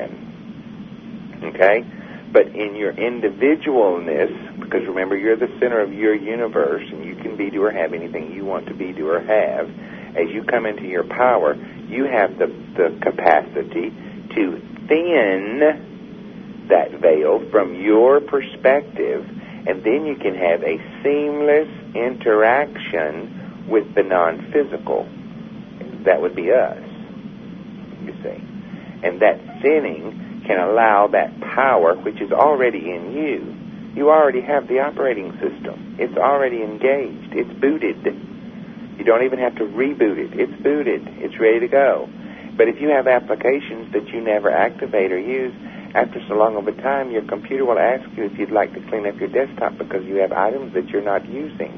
been, okay? But in your individualness, because remember, you're the center of your universe, and you can be, do, or have anything you want to be, do, or have, as you come into your power, you have the capacity to thin that veil from your perspective, and then you can have a seamless interaction with the non-physical. That would be us, you see. And that thinning can allow that power, which is already in you. You already have the operating system. It's already engaged. It's booted. You don't even have to reboot it. It's booted. It's ready to go. But if you have applications that you never activate or use, after so long of a time, your computer will ask you if you'd like to clean up your desktop because you have items that you're not using.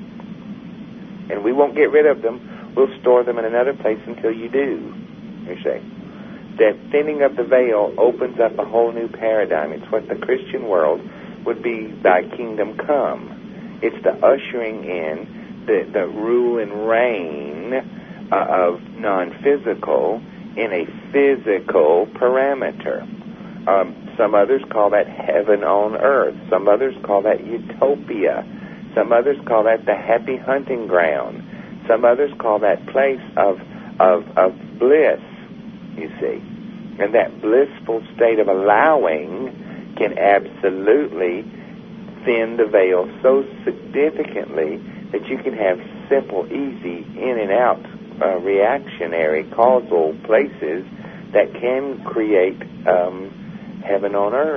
And we won't get rid of them. We'll store them in another place until you do, you see. That thinning of the veil opens up a whole new paradigm. It's what the Christian world would be, thy kingdom come. It's the ushering in the rule and reign of non-physical in a physical parameter. Some others call that heaven on earth. Some others call that utopia. Some others call that the happy hunting ground. Some others call that place of bliss, you see. And that blissful state of allowing can absolutely thin the veil so significantly that you can have simple, easy, in and out, reactionary, causal places that can create heaven on earth,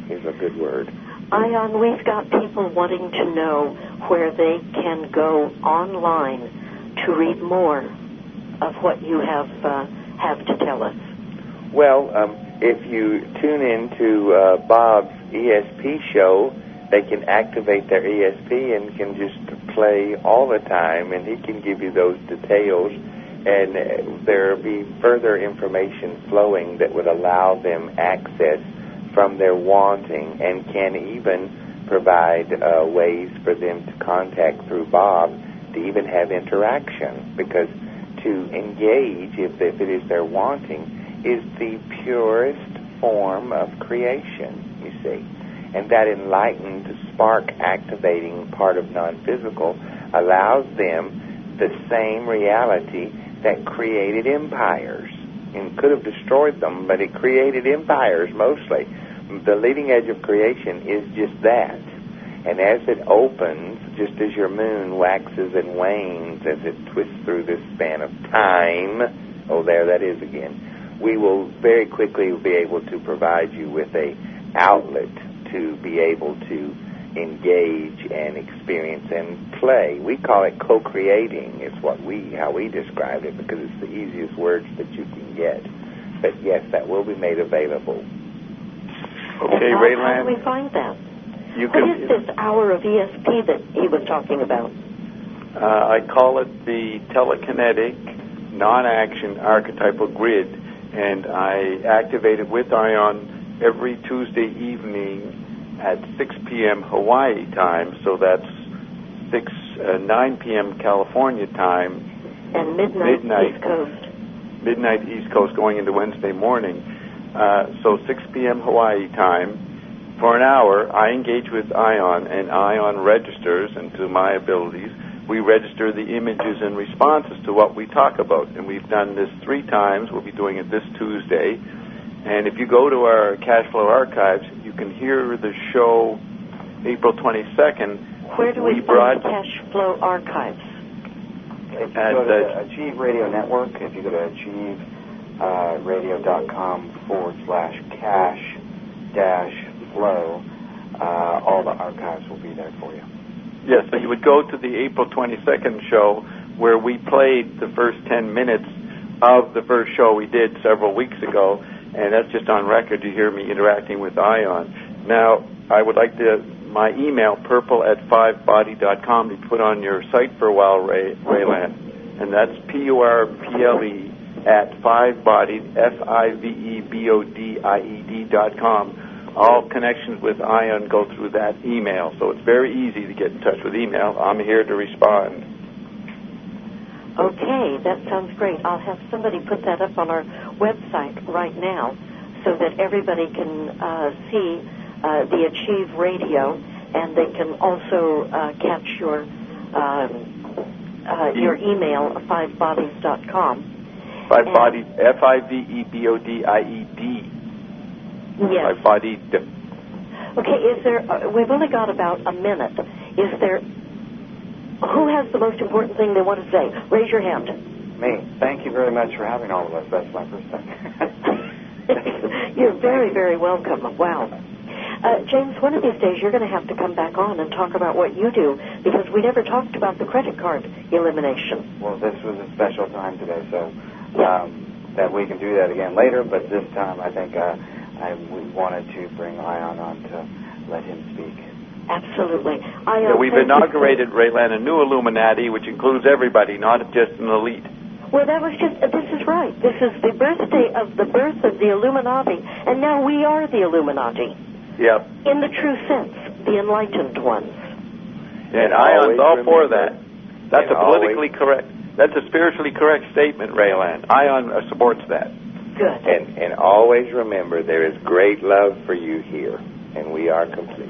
is a good word. Ion, we've got people wanting to know where they can go online to read more of what you have to tell us. Well, if you tune into Bob's ESP show, they can activate their ESP and can just play all the time, and he can give you those details, and there will be further information flowing that would allow them access from their wanting, and can even provide ways for them to contact through Bob to even have interaction, because to engage, if it is their wanting, is the purest form of creation, you see. And that enlightened, spark-activating part of non-physical allows them the same reality that created empires, and could have destroyed them, but it created empires mostly. The leading edge of creation is just that. And as it opens, just as your moon waxes and wanes as it twists through this span of time, oh, there that is again, we will very quickly be able to provide you with a outlet to be able to engage and experience and play. We call it co-creating, is how we describe it, because it's the easiest words that you can get. But yes, that will be made available. Okay, Raylan. How do we find that? What is this hour of ESP that he was talking about? I call it the telekinetic non-action archetypal grid, and I activate it with Ion every Tuesday evening at 6 p.m. Hawaii time, so that's 9 p.m. California time. And midnight East Coast. Midnight East Coast going into Wednesday morning. So 6 p.m. Hawaii time. For an hour, I engage with Ion, and Ion registers, and to my abilities, we register the images and responses to what we talk about. And we've done this 3 times. We'll be doing it this Tuesday. And if you go to our Cash Flow archives, you can hear the show April 22nd. Where do we find the Cash Flow archives? If you go to Achieve Radio Network, if you go to achieveradio.com/cash-flow, all the archives will be there for you. Yes, so you would go to the April 22nd show where we played the first 10 minutes of the first show we did several weeks ago, and that's just on record to hear me interacting with Ion. Now, I would like my email, purple@fivebody.com, to put on your site for a while, Raylan, and that's PURPLE at fivebody, FIVEBODIED.com. All connections with Ion go through that email, so it's very easy to get in touch with email. I'm here to respond. Okay, that sounds great. I'll have somebody put that up on our website right now so that everybody can see the Achieve Radio, and they can also catch your email, fivebodies.com. Fivebody, FIVEBODIED. Yes. Fivebody. Okay, is there, we've only got about a minute. Is there, who has the most important thing they want to say? Raise your hand. Me. Thank you very much for having all of us. That's my first thing. You're very, very welcome. Wow. James, one of these days you're going to have to come back on and talk about what you do, because we never talked about the credit card elimination. Well, this was a special time today, so that we can do that again later, but this time I think we wanted to bring Ion on to let him speak. Absolutely. We've inaugurated, Raylan, a new Illuminati, which includes everybody, not just an elite. Well, that was just, this is right. This is the birthday of the birth of the Illuminati, and now we are the Illuminati. Yep. In the true sense, the enlightened ones. And Ion's all for that. That's a politically correct, that's a spiritually correct statement, Raylan. Ion supports that. Good. And always remember, there is great love for you here, and we are complete.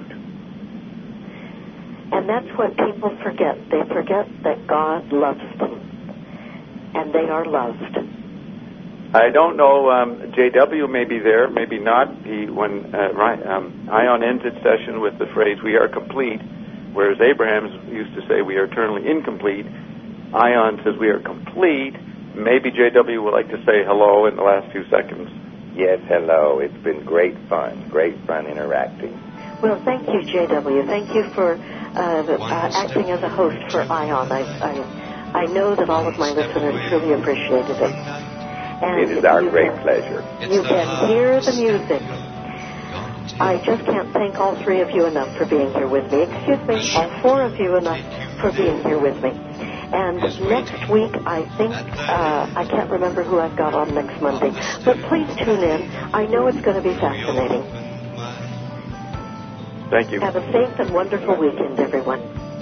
And that's what people forget. They forget that God loves them, and they are loved. I don't know. JW may be there, maybe not. When Ion ends its session with the phrase, "We are complete," whereas Abraham used to say, "We are eternally incomplete." Ion says, "We are complete." Maybe JW would like to say hello in the last few seconds. Yes, hello. It's been great fun interacting. Well, thank you, JW. Thank you for acting as a host for ION. I know that all of my listeners truly appreciated it. And it is our great pleasure. You can hear the music. I just can't thank all three of you enough for being here with me. Excuse me, all four of you enough for being here with me. And next week, I think, I can't remember who I've got on next Monday, but please tune in. I know it's going to be fascinating. Thank you. Have a safe and wonderful weekend, everyone.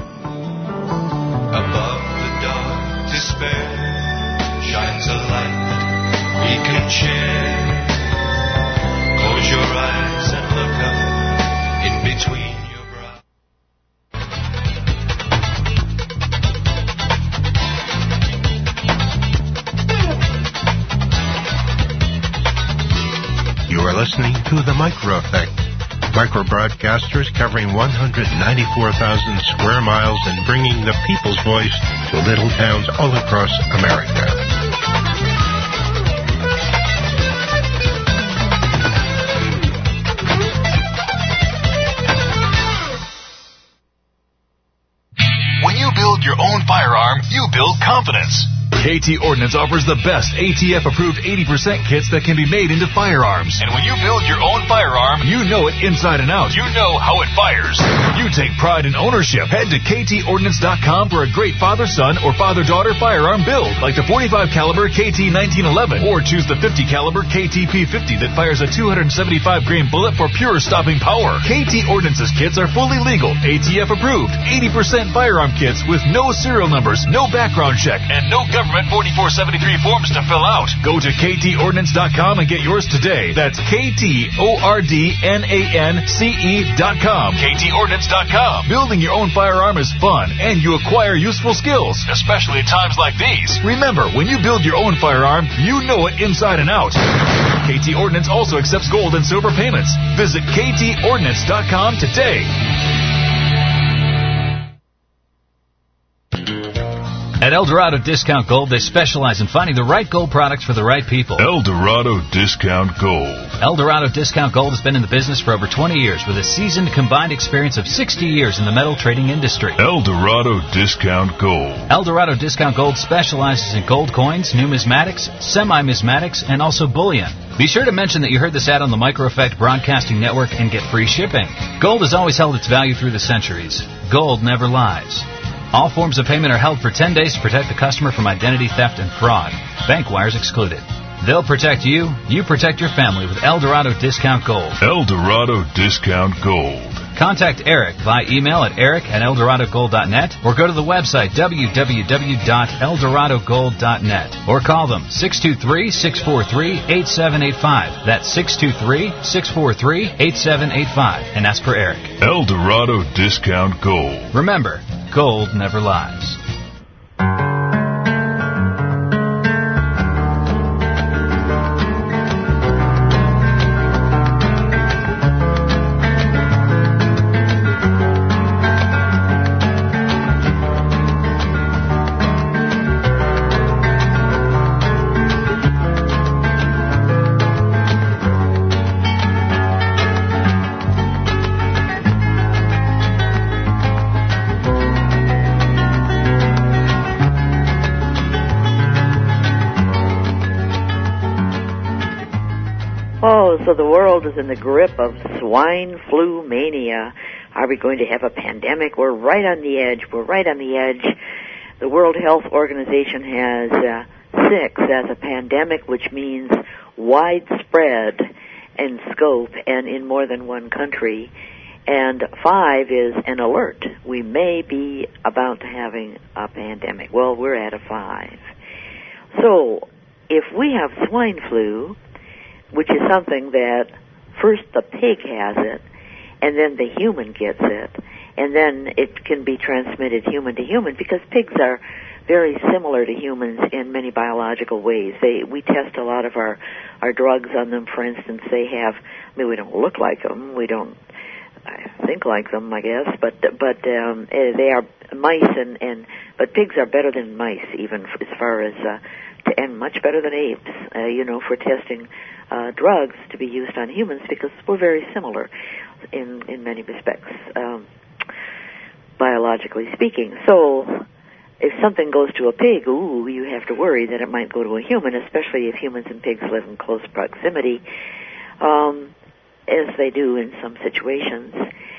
Above the dark despair shines a light that we can share. Close your eyes and look up in between your brows. You are listening to The Micro Effect. Micro-broadcasters covering 194,000 square miles and bringing the people's voice to little towns all across America. When you build your own firearm, you build confidence. KT Ordnance offers the best ATF-approved 80% kits that can be made into firearms. And when you build your own firearm, you know it inside and out. You know how it fires. You take pride in ownership. Head to KTOrdnance.com for a great father-son or father-daughter firearm build, like the 45 caliber KT 1911, or choose the 50 caliber KT P50 that fires a 275 grain bullet for pure stopping power. KT Ordnance's kits are fully legal, ATF-approved, 80% firearm kits with no serial numbers, no background check, and no government 4473 forms to fill out. Go to KTOrdnance.com and get yours today. That's KTOrdnance.com. KTOrdnance.com. Building your own firearm is fun, and you acquire useful skills, especially at times like these. Remember, when you build your own firearm, you know it inside and out. KT Ordnance also accepts gold and silver payments. Visit KTOrdnance.com today. At El Dorado Discount Gold, they specialize in finding the right gold products for the right people. El Dorado Discount Gold. El Dorado Discount Gold has been in the business for over 20 years with a seasoned combined experience of 60 years in the metal trading industry. El Dorado Discount Gold. El Dorado Discount Gold specializes in gold coins, numismatics, semi-numismatics, and also bullion. Be sure to mention that you heard this ad on the Micro Effect Broadcasting Network and get free shipping. Gold has always held its value through the centuries. Gold never lies. All forms of payment are held for 10 days to protect the customer from identity theft and fraud. Bank wires excluded. They'll protect you. You protect your family with El Dorado Discount Gold. El Dorado Discount Gold. Contact Eric via email at eric@eldoradogold.net or go to the website www.eldoradogold.net or call them 623-643-8785. That's 623-643-8785 and ask for Eric. El Dorado Discount Gold. Remember, gold never lies. So the world is in the grip of swine flu mania. Are we going to have a pandemic? We're right on the edge. The World Health Organization has 6 as a pandemic, which means widespread in scope and in more than one country. And 5 is an alert. We may be about to having a pandemic. Well, we're at a 5. So if we have swine flu, which is something that first the pig has it, and then the human gets it, and then it can be transmitted human to human, because pigs are very similar to humans in many biological ways. We test a lot of our drugs on them. For instance, we don't look like them, we don't think like them, I guess, but they are mice, but pigs are better than mice, even as far as and much better than apes, for testing drugs to be used on humans because we're very similar in many respects, biologically speaking. So if something goes to a pig, you have to worry that it might go to a human, especially if humans and pigs live in close proximity, as they do in some situations.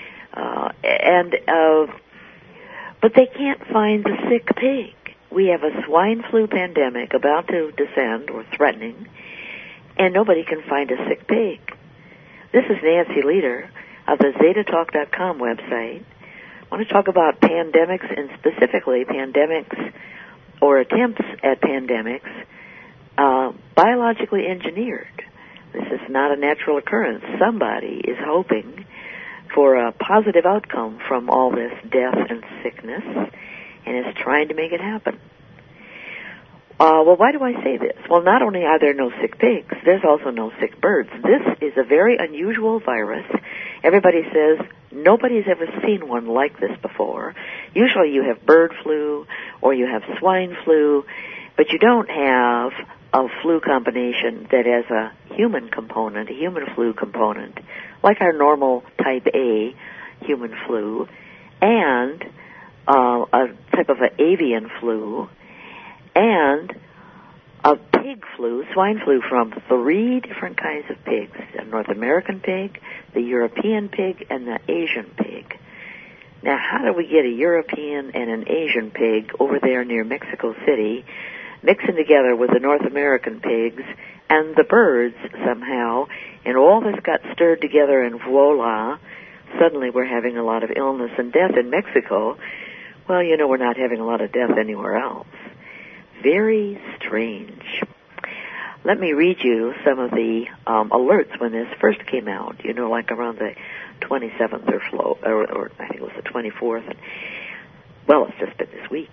But they can't find the sick pig. We have a swine flu pandemic about to descend or threatening, and nobody can find a sick pig. This is Nancy Leader of the ZetaTalk.com website. I want to talk about pandemics, and specifically pandemics or attempts at pandemics biologically engineered. This is not a natural occurrence. Somebody is hoping for a positive outcome from all this death and sickness and is trying to make it happen. Well, why do I say this? Well, not only are there no sick pigs, there's also no sick birds. This is a very unusual virus. Everybody says nobody's ever seen one like this before. Usually you have bird flu or you have swine flu, but you don't have a flu combination that has a human component, a human flu component, like our normal type A human flu, and a type of an avian flu, and a pig flu, swine flu, from 3 different kinds of pigs: the North American pig, the European pig, and the Asian pig. Now, how do we get a European and an Asian pig over there near Mexico City mixing together with the North American pigs and the birds somehow, and all this got stirred together, and voila, suddenly we're having a lot of illness and death in Mexico? Well, we're not having a lot of death anywhere else. Very strange. Let me read you some of the alerts when this first came out, like around the 27th or I think it was the 24th. And, well, it's just been this week,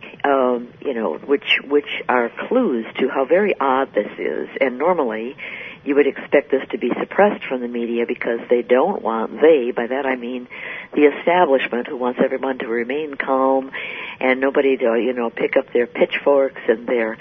which are clues to how very odd this is. And normally you would expect this to be suppressed from the media because they don't want, by that I mean the establishment, who wants everyone to remain calm and nobody to, pick up their pitchforks and their,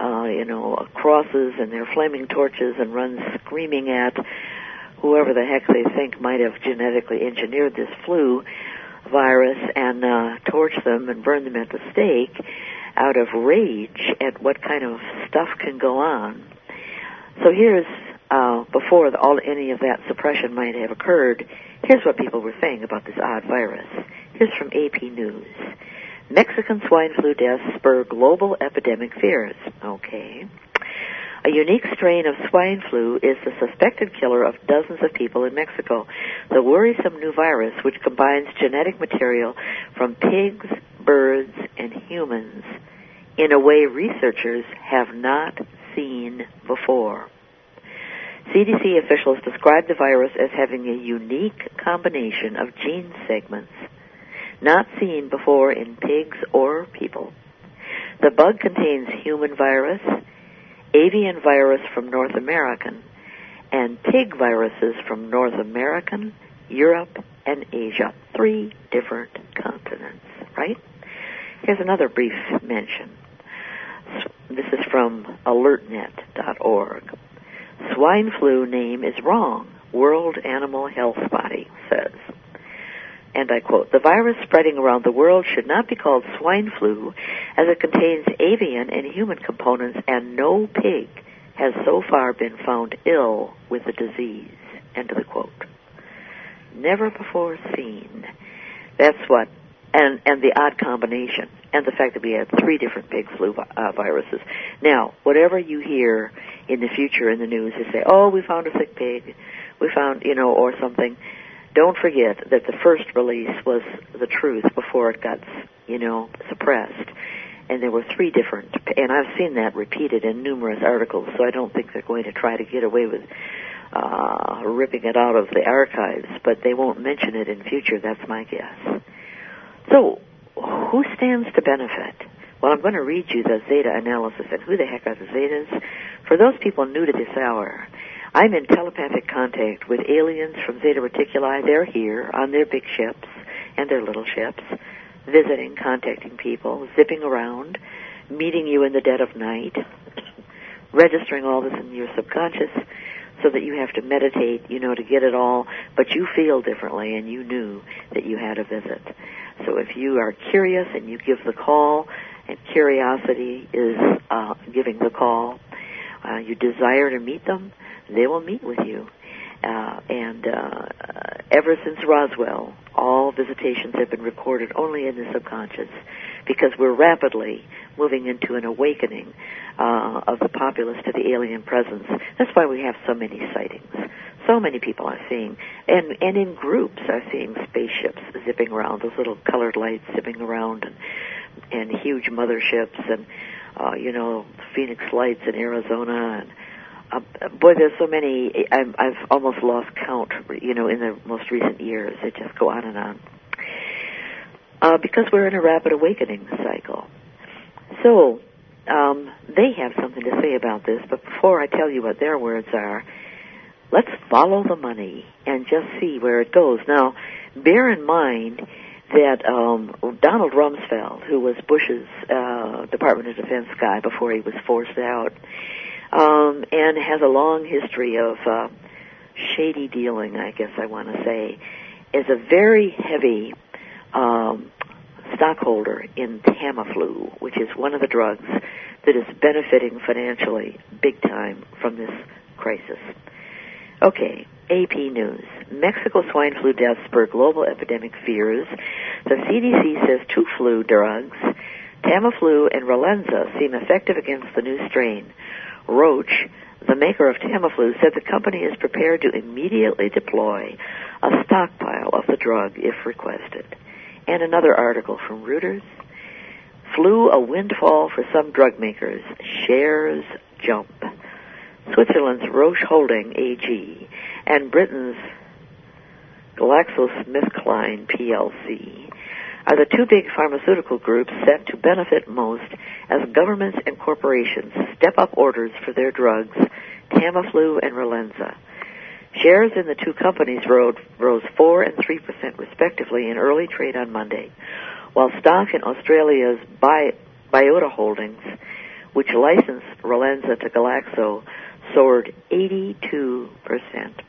crosses and their flaming torches and run screaming at whoever the heck they think might have genetically engineered this flu virus and torch them and burn them at the stake out of rage at what kind of stuff can go on. So here's, before any of that suppression might have occurred, here's what people were saying about this odd virus. Here's from AP News. Mexican swine flu deaths spur global epidemic fears. Okay. A unique strain of swine flu is the suspected killer of dozens of people in Mexico. The worrisome new virus, which combines genetic material from pigs, birds, and humans in a way researchers have not seen before. CDC officials describe the virus as having a unique combination of gene segments not seen before in pigs or people. The bug contains human virus, avian virus from North American, and pig viruses from North American, Europe, and Asia. 3 different continents, right? Here's another brief mention. This is from alertnet.org. Swine flu name is wrong, World Animal Health Body says. And I quote, the virus spreading around the world should not be called swine flu, as it contains avian and human components, and no pig has so far been found ill with the disease. End of the quote. Never before seen. That's what, and the odd combination, and the fact that we had 3 different pig flu viruses. Now, whatever you hear in the future in the news, you say, oh, we found a sick pig, we found, or something. Don't forget that the first release was the truth before it got, suppressed. And there were 3 different, and I've seen that repeated in numerous articles, so I don't think they're going to try to get away with ripping it out of the archives, but they won't mention it in future, that's my guess. So, who stands to benefit? Well, I'm going to read you the Zeta analysis, and who the heck are the Zetas? For those people new to this hour, I'm in telepathic contact with aliens from Zeta Reticuli. They're here on their big ships and their little ships, visiting, contacting people, zipping around, meeting you in the dead of night, registering all this in your subconscious so that you have to meditate, to get it all, but you feel differently and you knew that you had a visit. So if you are curious and you give the call, and curiosity is giving the call, you desire to meet them, they will meet with you. And ever since Roswell, all visitations have been recorded only in the subconscious, because we're rapidly moving into an awakening of the populace to the alien presence. That's why we have so many sightings. So many people are seeing, and in groups are seeing spaceships zipping around, those little colored lights zipping around, and huge motherships, and Phoenix Lights in Arizona, and boy, there's so many. I've almost lost count, in the most recent years. They just go on and on. Because we're in a rapid awakening cycle. So, they have something to say about this, but before I tell you what their words are, let's follow the money and just see where it goes. Now, bear in mind that Donald Rumsfeld, who was Bush's Department of Defense guy before he was forced out, and has a long history of shady dealing, I guess I want to say, is a very heavy stockholder in Tamiflu, which is one of the drugs that is benefiting financially big time from this crisis. Okay, AP News. Mexico swine flu deaths spur global epidemic fears. The CDC says 2 flu drugs, Tamiflu and Relenza, seem effective against the new strain. Roche, the maker of Tamiflu, said the company is prepared to immediately deploy a stockpile of the drug if requested. And another article from Reuters. Flu a windfall for some drug makers. Shares jump. Switzerland's Roche Holding AG and Britain's GlaxoSmithKline PLC are the 2 big pharmaceutical groups set to benefit most as governments and corporations step up orders for their drugs, Tamiflu and Relenza. Shares in the 2 companies rose 4% and 3% respectively in early trade on Monday, while stock in Australia's Biota Holdings, which licensed Relenza to Glaxo, soared 82%.